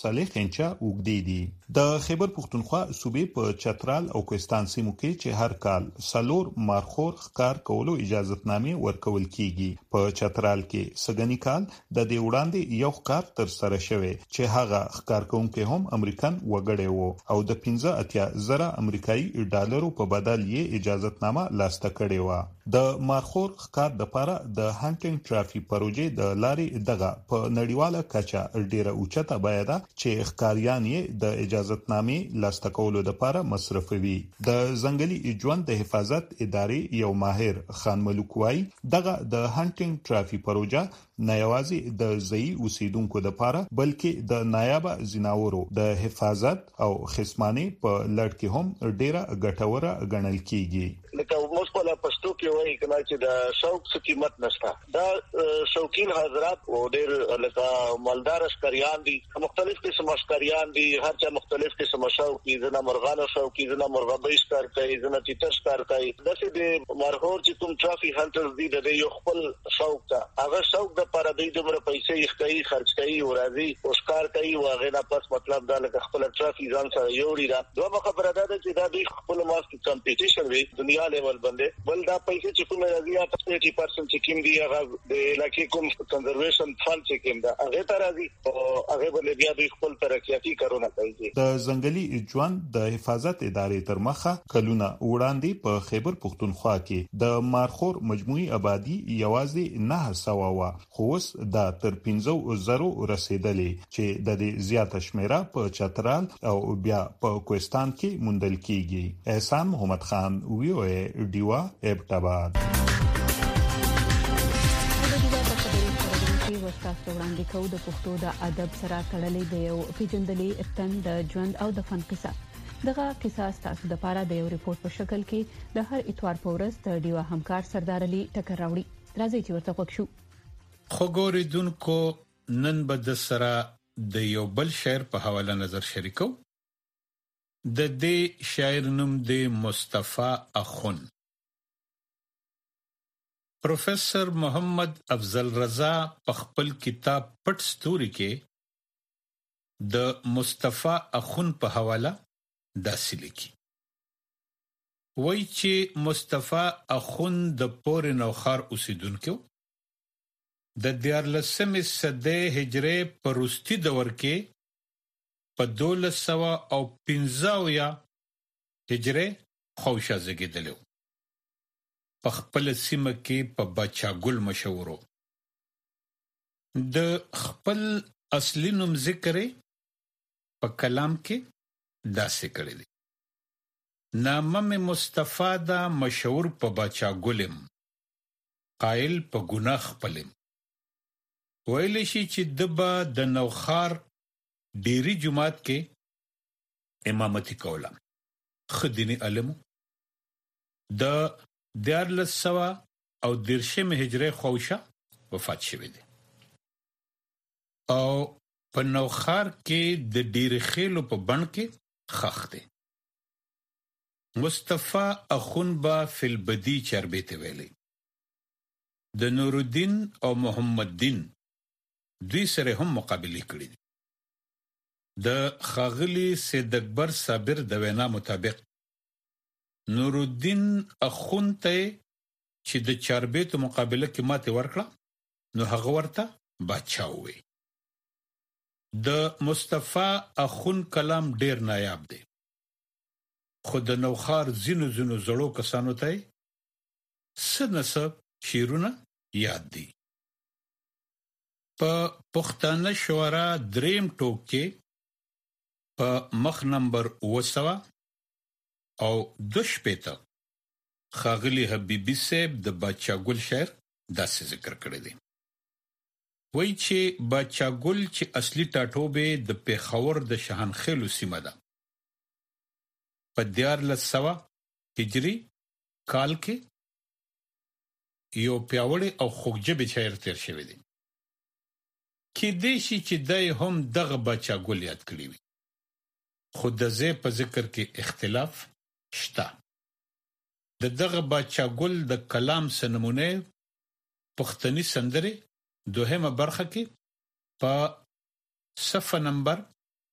40 انچه اوږدې دي د خیبر پختونخوا صوبې په چترال او کوهستان سیمو کې چې هر کال سلور مارخور ښکار کولو اجازهتنامې ورکول کیږي په چترال کې سګنی کال د دې وړاندې یو ښکار تر سره شوی چې هغه ښکار کوونکي هم امریکن وګړي وو او د 15,000 امریکایي ډالرو په بدل یې اجازهتنامه لاسته کړې و د مارخور ښکار د لپاره د هانټینګ ټرافي پروژې د لارې دغه په نړیواله کچه ډیره اوچته بیه ده چې ښکاریان یې د اجازهتنامې لاسته کولو لپاره مصرفوي د ځنګلي ژوند د حفاظت ادارې یو ماهر خان ملک وايي دغه د هانټینګ ټرافي پروژه نه یوازې د ځای اوسیدونکو لپاره بلکې د نایابه زناورو د حفاظت او خصمانه په لړ کې هم ډیره ګټوره ګڼل کیږي لکه موږ په پښتو کې وایي کله چې د شوق څخه قیمت نشته دا شوقین حضرات او ډیر لکه مالدار اشکریان دي مختلف قسم اشکریان دي هر چا مختلف قسم شوق دي زنه مرغانو شوق دي زنه مرغابۍ ښکار کوي زنه تیتر ښکار کوي دغه د مارخور چې کوم ټرافي هانټرز دي د یو خپل شوق ته هغه شوق د پر دې دومره پیسې یې کوي خرج کوي او راځي او ښکار کوي واغې نه پس مطلب دا لکه خپل ټرافي ځان سره یوړي دا دوه خبره ده چې دا د خپل ماسک کمپټیشن وي دنیا لیول باندې بل دا پیسې چې کوم راځي 80% چې کوم دی هغه د علاقې کوم کنزرویشن فند چې کوم دا هغه ته راځي او هغه باندې بیا د خپل ترقیاتي کارونه کوي د ځنګلي ژوند د حفاظت ادارې تر مخه کلونه وړاندې په خیبر پختونخوا کې د مارخور مجموعي آبادی یوازې 900 و خو اوس دا تر 15,000 رسیدلې چې د دې زیاته شمیره په چترال او بیا په کوهستان کې موندل کیږي احسان محمد خان وی او ډیوا ابټاباد تاسو وړاندې کوو د پښتو د ادب سره تړلې د یو پیژندلې تن د ژوند او د فن قصه دغه قصه تاسو د پاره د یو ریپورت په شکل کې د هر اتوار په ورځ د ډیوا همکار سردار علي ټکر راوړي راځي چې ورته وښو خو ګوریدونکو نن به د سره د یو بل شاعر په حواله نظر شریکو د دې شاعر نوم دی مصطفی اخون پروفیسر محمد افضل رضا په خپل کتاب پټ ستوري کې د مصطفی اخون په حواله داسې لیکي وایي چې مصطفی اخون د پور نوخار اوسیدونکو د 14مې صدې هجری په وروستي دور کې په 1215 هجری خوشا زګیدلو په خپل سیمه کې په بچاګل مشهورو د خپل اصلي نوم ذکر په کلام کې داسې کړی دی نامه مصطفی دا مشهور په بچاګلم قائل په ګناه خپلم ویل شي چې دبا د نوخار ډيري جماعت کې امامتي کوله خديني علم د 1400 او 13 هجری خوشا وفات شوی دی او په نوخار کې د ډیر خېلو په بڼ کې خخ دی مصطفی اخون با فلبدی چربته ویلي د نور الدین او محمد دین دوی سره هم مقابله کړې د خاغلی سید اکبر صابر د وینا مطابق نور الدین اخون ته چې د چاربېتو مقابله کې ماته ورکړه نو هغه ورته بادشاہ وي د مصطفی اخون کلام ډیر نایاب دی خود نوخار زینو زړو کسانو ته سنسب شیرونه یاد دي په پښتانه شورا دریم ټوک کې په مخ نمبر 900 او دوشپېته خاغلی حبیبی صاحب د بچاګل شعر داسې ذکر کړی دی وایي چې بچاګل چې اصلي ټاټوبه د پیښور د شاهنخیلو سیمه ده په 1400 هجری کال کې یو پیاوړی او خوږجبی شاعر تیر شوی دی کې دیشي چې دای هم دغه بچاګل یاد کړی وي خود د زه په ذکر کې اختلاف شتا د دغه بچاګل د کلام سنمونه پښتني سندره دوهمه برخه کې په صفحه نمبر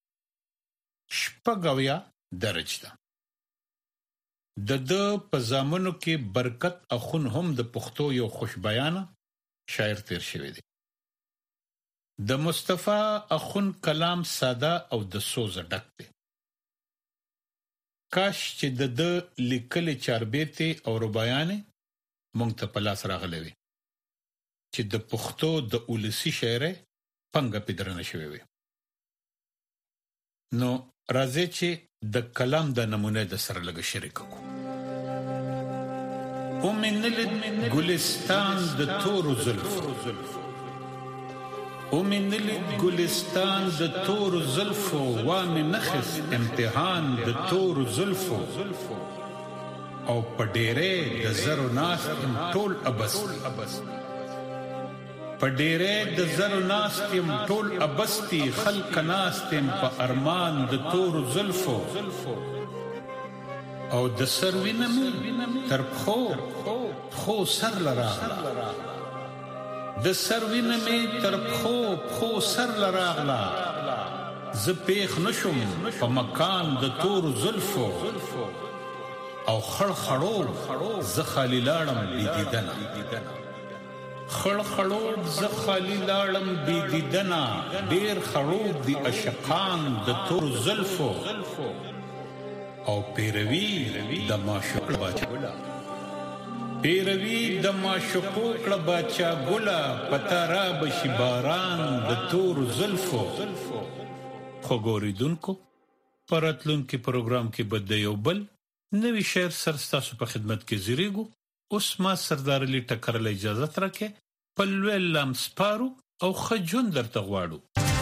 شپږویا درج ده. د پزامنو کې برکت اخون هم د پښتو یو خوشبیانه شاعر تیر شوی دی. د مصطفی اخون کلام ساده او د سوز ډک دی. کاش چې د لیکل چاربېته او ربايانه مونږ ته په لاس راغلي وي چې د پښتو د اولسي شاعر پنګه پدرنه شوی وي. نو راځي چې د کلام د نمونه د سره لګ شریک کو. ومنل ګلستان د تور زلفو، ومنل ګلستان د تور زلفو، وامه نخس امتحان د تور زلفو، او پډېره د زرو ناس ټول ابس، پډېره د زرو ناس ټول ابستی، خلق ناس په ارمان د تور زلفو، او د سروینم تر خو سر لراغلا، د سروینم تر خو سر لراغلا، ز پیخ نشم په مکان د تور زلفو، او خړخړو ز خالی لاړم لیدنه، خړخړو ز خالی لاړم لیدنه، ډیر خړوب دی اشقان د تور زلفو، او پیروی د معشوق بچا، پیروی د معشوق بچا ګلا، پتا را بشي باران د تور زلفو. خو ګوریدونکو پراتلون کې پروګرام کې بد یو بل نوی شعر سرستاسو په خدمت کې زیریګو. اوس ما سردار علی ټکر له اجازه ترکه پلوې لام سپارو او خجون درته غواړو.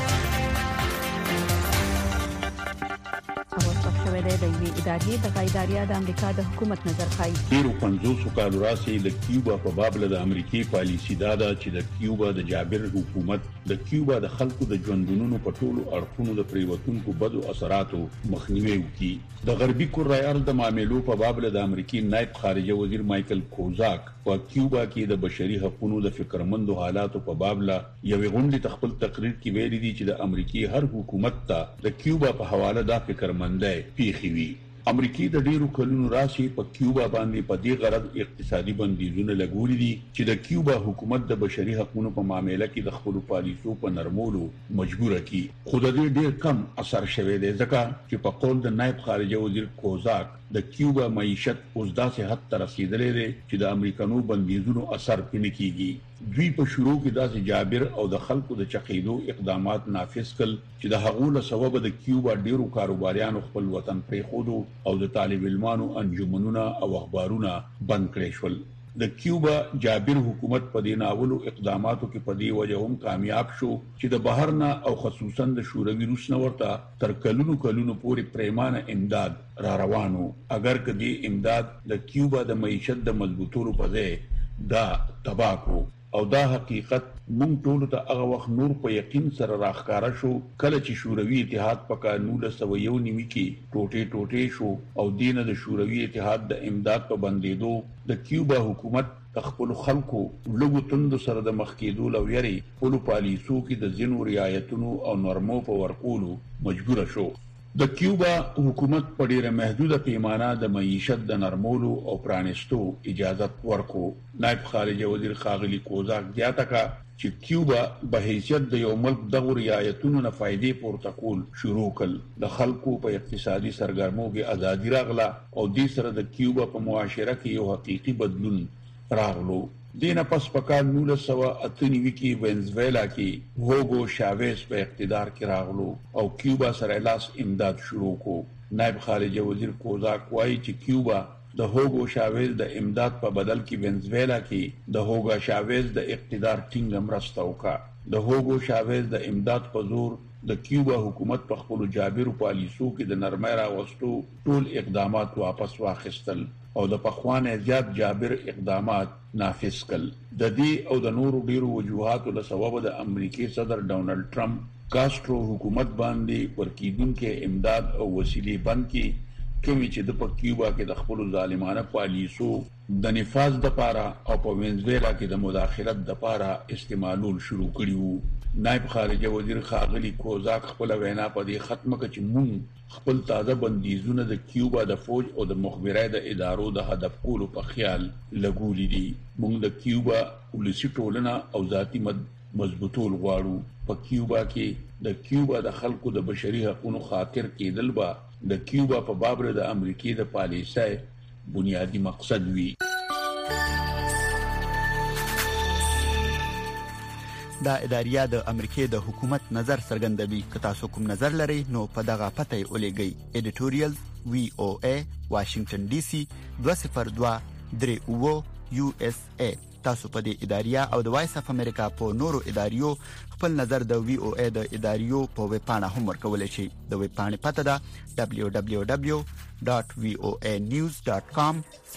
د یوې ادارې د قایداریا د امریکا د حکومت نظر خای. تیرو 50 کالو راسي د کیوبا په بابل د امریکای پالیسی دا ده چې د کیوبا د جابر حکومت د کیوبا د خلکو د ژوندونو په ټولو اړخونو د پریوتونکو بدو اثراتو مخنیوي وکړي. د غربي کورای ارض د معاملو په بابل د امریکای نائب خارجه وزیر مایکل کوزاک په کیوبا کې د بشري حقوقو د فکرمندو حالاتو په بابل یو غونډه تخپل تقریر کې ویلي دي چې د امریکای هر حکومت ته د کیوبا په حواله د فکرمندۍ پیښې وي. امریکای د ډیرو کلونو راشي په کیوبا باندې په دې غرض اقتصادي بندیزونه لګولي دي چې د کیوبا حکومت د بشري حقوقو په معاملې کې د خپل پالیسو په نرمولو مجبور کی. خو د دې ډیر کم اثر شوه دی ځکه چې په قول د نائب خارجه وزیر کوزاک د کیوبا معیشت اوس داسې حد ته رسیدلې ده چې د امریکانو بندیزونو اثر پنه کیږي. دوی په شروع کې داسې جابر او د خلکو د چقیدو اقدامات نافذ کړل چې د هغو له سبب د کیوبا ډیرو کاروباریانو خپل وطن پرې خودو او د طالب علمانو انجمنونه او اخبارونه بند کړي شول. د کیوبا جابر حکومت په دې ناولو اقداماتو کې په دې وجه هم کامیاب شو چې د بهر نه او خصوصا د شوروي روس نه ورته تر کلونو پورې پریمانه امداد را روانو. اگر کدي امداد د کیوبا د معیشت د مضبوطولو په ځای دا تباکو او دا حقیقت مونږ ټول ته هغه وخت نور په یقین سره راخکاره شو کله چې شوروي اتحاد په 1991 کې ټوټه شو او دینه د شوروي اتحاد د امداد په بندیدو د کیوبا حکومت خپل خلکو لږو توند سره د مخکېدو لویري په پالیسو کې د ځینو رعایتونو او نورمو په ورکولو مجبور شو. د کیوبا حکومت په ډیره محدوده پیمانه د معیشت د نرمولو او پرانستو اجازه ورکو. نائب خارجه وزیر خاغلی کوزاک زیاته کا چې کیوبا به حیثیت د یو ملک د رعایتونو نه فائدې پورته کول شروع کړ. د خلکو په اقتصادي سرګرمو کې ازادي راغله او د سره د کیوبا په معاشره کې یو حقيقي بدلون راغلو. دینه پس پکار 1998 کې وینزویلا کې هوګو شاویز په اقتدار کې راغلو او کیوبا سره لاس امداد شروع کو. نائب خارجه وزیر کوزاک وايي چې کیوبا د هوګو شاویز د امداد په بدل کې وینزویلا کې د هوګا شاویز د اقتدار ټینګ مرسته وکړه. د هوګو شاویز د امداد په زور د کیوبا حکومت په خپل جابر پالیسو کې د نرمۍ راوستو ټول اقدامات واپس واخیستل او د پخوانه زیات جابر اقدامات نافذ کړل. د دې او د نورو ډیرو وجوهاتو له سبب د امریکای صدر ډونالد ټرمپ کاسترو حکومت باندې ورکیدونکو امداد او وسیلې بند کړي کومي چې د کیوبا کې د خپل ظالمانه پالیسو د نفاذ د پاره او په وینزویلا کې د مداخلت د پاره استعمالول شروع کړیو. نائب خارجه وزیر خاغلی کوزاک خپل وینا په دې ختمه کې چې مونږ خپل تازه بندیزونه د کیوبا د فوج او د مخبرای د ادارو د هدف کولو په خیال لګولې دي. مونږ د کیوبا ولسی ټولنه او ذاتی مضبوطول غواړو. په کیوبا کې د کیوبا د خلکو د بشري حقوقو خاطر کېدل با د کیوبا په بابر د امریکای د پالیسۍ بنیادی مقصد وی. دا اداریا د امریکای د حکومت نظر څرګندوي. که تاسو کوم نظر لرئ نو په دغه پته ولېږئ. editorial VOA Washington DC 202 USA. تاسو په دې اداریا او د وایس اف امریکا په نورو اداریو خپل نظر د VOA د اداریو په ویب پاڼه هم ورکولای شئ. د ویب پاڼې پته ده www.voanews.com/